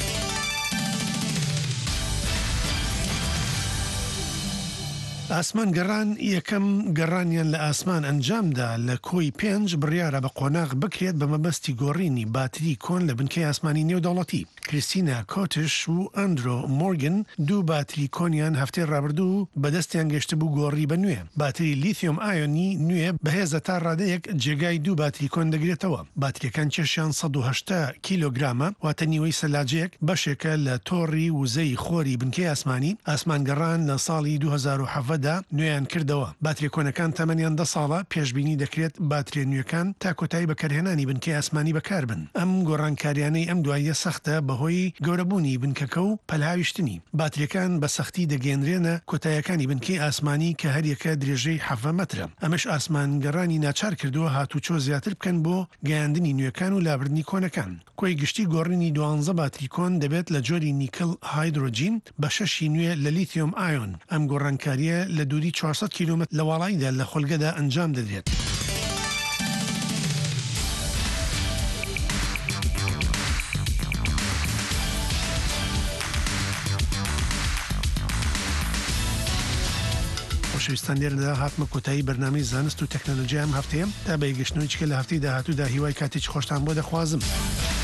ئاسمان گەڕان یەکەم گەڕانیان لە ئاسمان ئەنجامدا لە کۆی پێنج بڕیارە بە قۆناغ بکرێت بە مەبەستی گۆڕینی باتری کۆن لە بنکەی ئاسمانی نێودەوڵەتی. کریستینا کۆتش و ئەندرۆ مۆرگن دوو باتری کۆنیان هەفتەی ڕابردوو بەدەستیان گەشتە بوو گۆڕی بە نوێ. باتری لیتیۆم ئایۆنی نوێ بەهێزە تا ڕادەیەک جێگای دوو باتری کۆن دەگرێتەوە. باتریەکان کێشیان سەد و هەشتا کیلۆگرامە واتە نیوەی سەلاجەیەک بەشێکە لە تۆڕی وزەی خۆری بنکەی ئاسمانی. ئاسمانگەڕان لە ساڵی دوو هەزار و حەڤە دا نوێیان کردەوە. باتری کۆنەکان تەمەنیان دە ساڵە پێشبینی دەکرێت باتری نوێەکان تا کۆتایی بەکارهێنانی بنکەی ئاسمانی بەکاربن. ئەم گۆڕانکاریانەی ئەم دواییە سەختە بەهۆی گەورەبوونی بنکەکە و پەلهاویشتنی. باتریەکان بە سەختی دەگەێنرێنە کۆتاییەکانی بنکەی ئاسمانی کە هەریەکە درێژەی حەڤە مەترە. ئەمەش ئاسمانگەڕانی ناچار کردووە هاتوچۆ زیاتر بکەن بۆ گەیاندنی نوێەکان و لابردنی کۆنەکان. کۆی گشتی گۆڕینی دوانزە باتری کۆن دەبێت لە جۆری نیکل هایدرۆجین بە شەشی نوێ لە لیتیۆم ئایۆن. ئەم گۆڕانکاریە لە دووری چوارسەد کیلۆمتر لە وڵایدا لە خۆلگەدا ئەنجام دەدرێت. خۆشەویستان لێرەدا هاتمە کۆتایی بەرنامەی زانست و تەکنۆلۆژیام هەفتەیە تا بەیگەشتنەوەی چکە لە هەفتەی داهاتوودا هیوای کاتێکی خۆشتان بۆ دەخوازم.